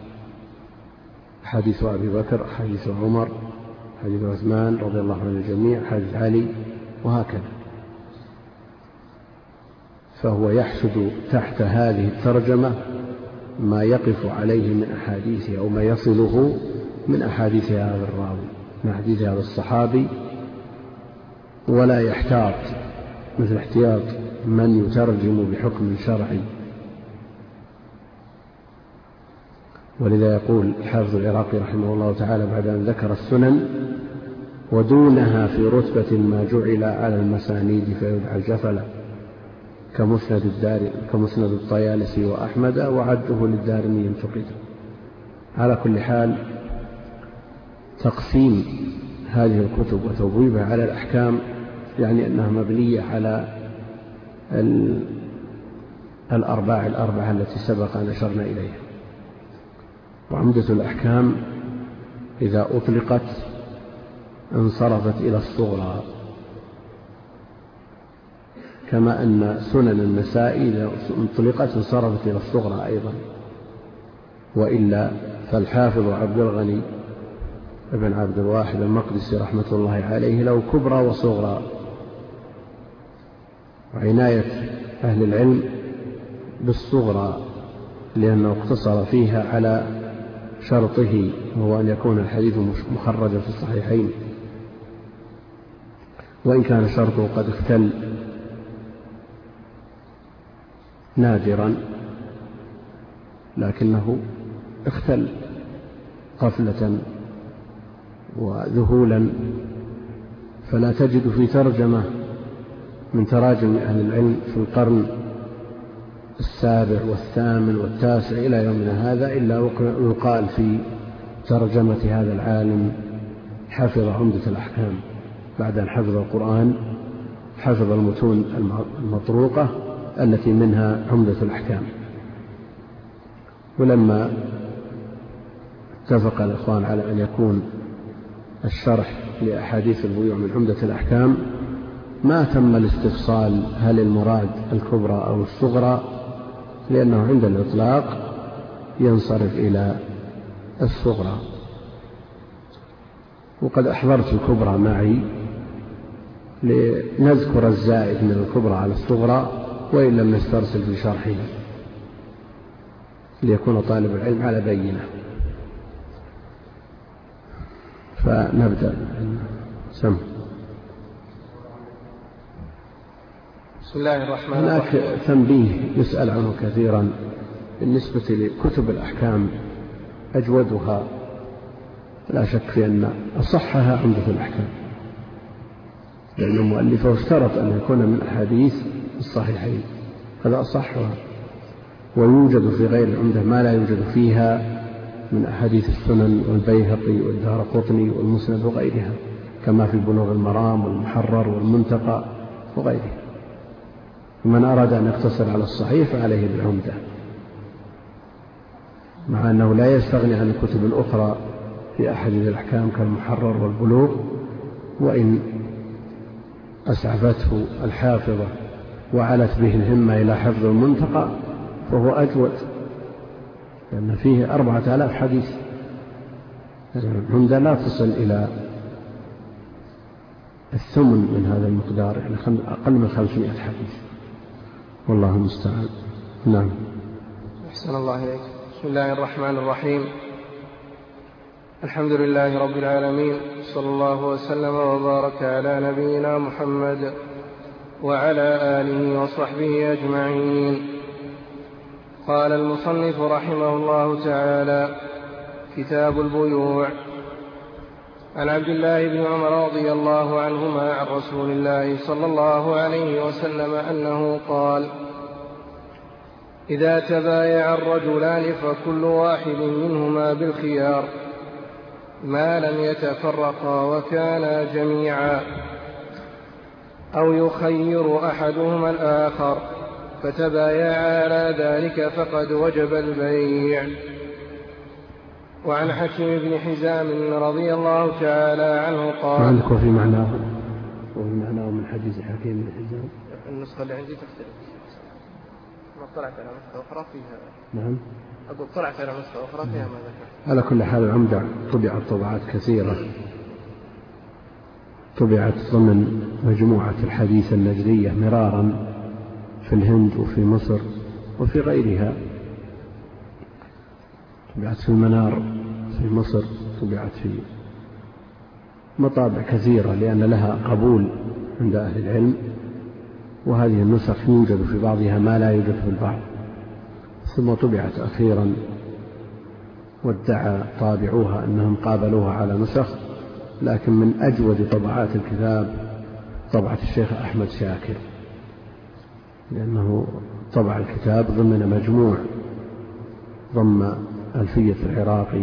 حديث أبي بكر، حديث عمر، حديث عثمان رضي الله عن الجميع، حديث علي، وهكذا. فهو يحشد تحت هذه الترجمة ما يقف عليه من أحاديثه أو ما يصله من أحاديث هذا الراوي، من حديث هذا الصحابي، ولا يحتاط مثل احتياط من يترجم بحكم شرعي. ولذا يقول الحافظ العراقي رحمه الله تعالى بعد أن ذكر السنن: ودونها في رتبة ما جعل على المسانيد فيدعى الجفل، كمسند الطيالسي وأحمد، وعده للدارمي ينتقد. على كل حال تقسيم هذه الكتب وتبويبها على الأحكام يعني أنها مبنية على الأربعة التي سبق أن أشرنا إليها. وعمدة الأحكام إذا أطلقت انصرفت إلى الصغرى، كما أن سنن النسائي إذا أطلقت انصرفت إلى الصغرى أيضا، وإلا فالحافظ عبد الغني ابن عبد الواحد المقدسي رحمة الله عليه له كبرى وصغرى، وعناية أهل العلم بالصغرى لأنه اقتصر فيها على شرطه، وهو أن يكون الحديث مخرجا في الصحيحين، وإن كان شرطه قد اختل نادرا لكنه اختل، غفلة وذهولا، فلا تجد في ترجمة من تراجم أهل العلم في القرن 7 و8 و9 إلى يومنا هذا إلا يقال في ترجمة هذا العالم حفظ عمدة الأحكام، بعد أن حفظ القرآن حفظ المتون المطروقة التي منها عمدة الأحكام. ولما اتفق الإخوان على أن يكون الشرح لأحاديث البيوع من عمدة الأحكام ما تم الاستفصال هل المراد الكبرى أو الصغرى، لأنه عند الإطلاق ينصرف إلى الصغرى. وقد أحضرت الكبرى معي لنذكر الزائد من الكبرى على الصغرى وإن لم نسترسل في شرحه ليكون طالب العلم على بينة. فنبدأ. سم. بسم الله الرحمن الرحيم. هناك تنبيه يسأل عنه كثيرا بالنسبة لكتب الأحكام، أجودها لا شك في أن أصحها عمدة الأحكام، لأن المؤلفة اشترط أن يكون من أحاديث الصحيحين، هذا أصحها. ويوجد في غير العمدة ما لا يوجد فيها من أحاديث السنن والبيهقي والدارقطني والمسند وغيرها، كما في بلوغ المرام والمحرر والمنتقى وغيره. ومن أراد أن يقتصر على الصحيح فعليه بالعمدة، مع أنه لا يستغني عن الكتب الأخرى في أحاديث الأحكام كالمحرر والبلوغ، وإن أسعفته الحافظة وعلت به الهمة إلى حفظ المنتقى فهو أجود، لأن فيه 4000 حديث. العمدة لا تصل إلى الثمن من هذا المقدار، يعني أقل من 500 حديث، والله المستعان. نعم. أحسن الله إليك. بسم الله الرحمن الرحيم. الحمد لله رب العالمين، صلى الله وسلم وبارك على نبينا محمد وعلى آله وصحبه أجمعين. قال المصنف رحمه الله تعالى: كتاب البيوع. عن عبد الله بن عمر رضي الله عنهما عن رسول الله صلى الله عليه وسلم أنه قال: إذا تبايع الرجلان فكل واحد منهما بالخيار ما لم يتفرقا وكانا جميعا، أو يخير أحدهما الآخر فتبايعا على ذلك فقد وجب البيع. وعن حكيم بن حزام رضي الله تعالى عنه قال: عندك وفي معناه من حديث حكيم بن حزام. النسخة اللي عندي تختلف، ما طلعت على نسخة أخرى فيها. نعم. أقول طلعت على نسخة أخرى فيها ما ذكر. على كل حال العمدة طبعت طبعات كثيرة، طبعت ضمن مجموعة الحديث النجدية مرارا في الهند وفي مصر وفي غيرها، طبعت في المنار في مصر، طبعت في مطابع كثيرة لأن لها قبول عند أهل العلم، وهذه النسخ يوجد في بعضها ما لا يوجد في البعض. ثم طبعت أخيرا وادعى طابعوها أنهم قابلوها على نسخ، لكن من أجود طبعات الكتاب طبعة الشيخ أحمد شاكر، لأنه طبع الكتاب ضمن مجموع ضم ألفية العراقي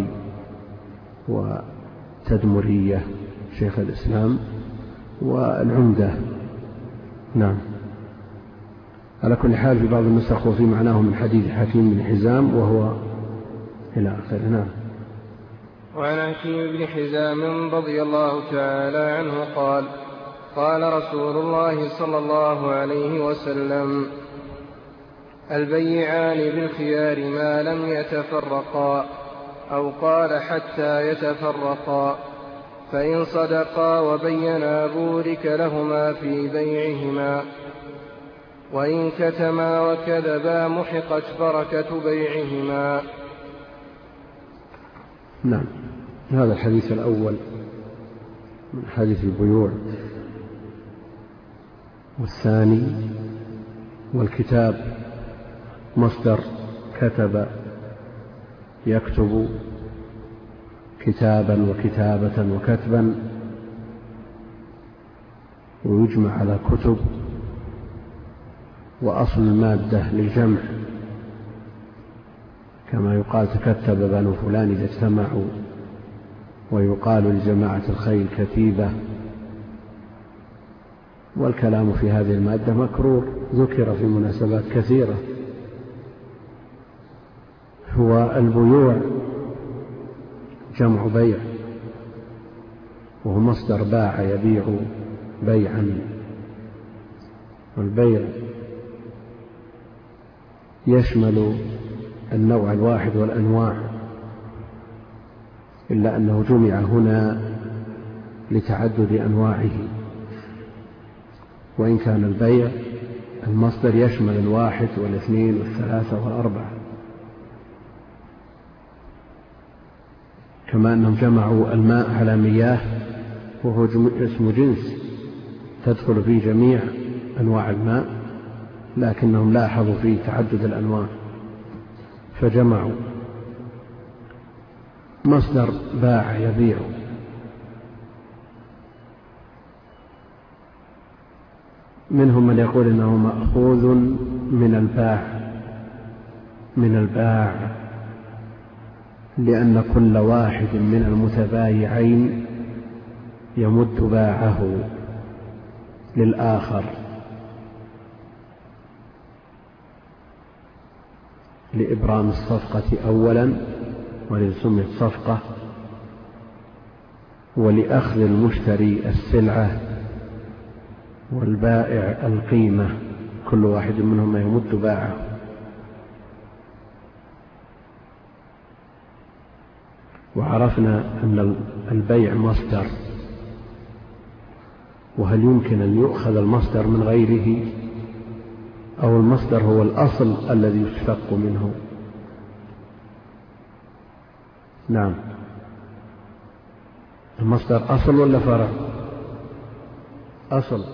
وتدمرية شيخ الإسلام والعمدة. نعم. على كل حال في بعض النسخ وفي معناه من حديث حكيم بن حزام وهو إلى آخره. نعم. وعن حكيم بن حزام رضي الله تعالى عنه قال: قال رسول الله صلى الله عليه وسلم: البيعان بالخيار ما لم يتفرقا، أو قال حتى يتفرقا، فإن صدقا وبينا بورك لهما في بيعهما، وإن كتما وكذبا محقت بركة بيعهما. نعم. هذا الحديث الأول من حديث البيوع، والثاني والكتاب مصدر كتب يكتب، كتابا وكتابة وكتبا، ويجمع على كتب، وأصل المادة للجمع، كما يقال تكتب بنو فلان إذا اجتمعوا، ويقال لجماعة الخيل كتيبة. والكلام في هذه المادة مكرور، ذكر في مناسبات كثيرة. هو البيوع جمع بيع، وهو مصدر باع يبيع بيعا، والبيع يشمل النوع الواحد والأنواع، إلا أنه جمع هنا لتعدد أنواعه، وإن كان البيع المصدر يشمل الواحد والاثنين والثلاثة والأربعة، كما أنهم جمعوا الماء على مياه، وهو اسم جنس تدخل فيه جميع أنواع الماء، لكنهم لاحظوا فيه تعدد الأنواع فجمعوا. مصدر باع يبيع، منهم من يقول إنه مأخوذ من الباع، لأن كل واحد من المتبايعين يمد باعه للآخر لإبرام الصفقة أولا، ولسميت صفقة، ولأخذ المشتري السلعة والبائع القيمة، كل واحد منهم يمد باعه. وعرفنا أن البيع مصدر، وهل يمكن أن يؤخذ المصدر من غيره، أو المصدر هو الأصل الذي يشتق منه؟ نعم، المصدر أصل ولا فرع؟ أصل،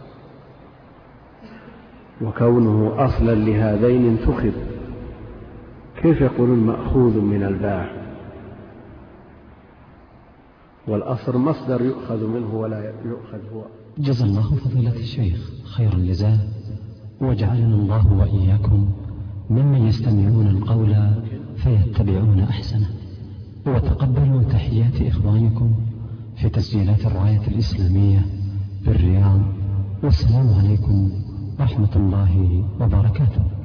وكونه أصلا لهذين انتخب. كيف يقولون مأخوذ من الباع والأصل مصدر يؤخذ منه ولا يؤخذ هو؟ جزا الله فضيلة الشيخ خير الجزاء، وجعلنا الله وإياكم ممن يستمعون القول فيتبعون أحسنه. وتقبلوا تحيات إخوانكم في تسجيلات الراية الإسلامية بالرياض، والسلام عليكم ورحمة الله وبركاته.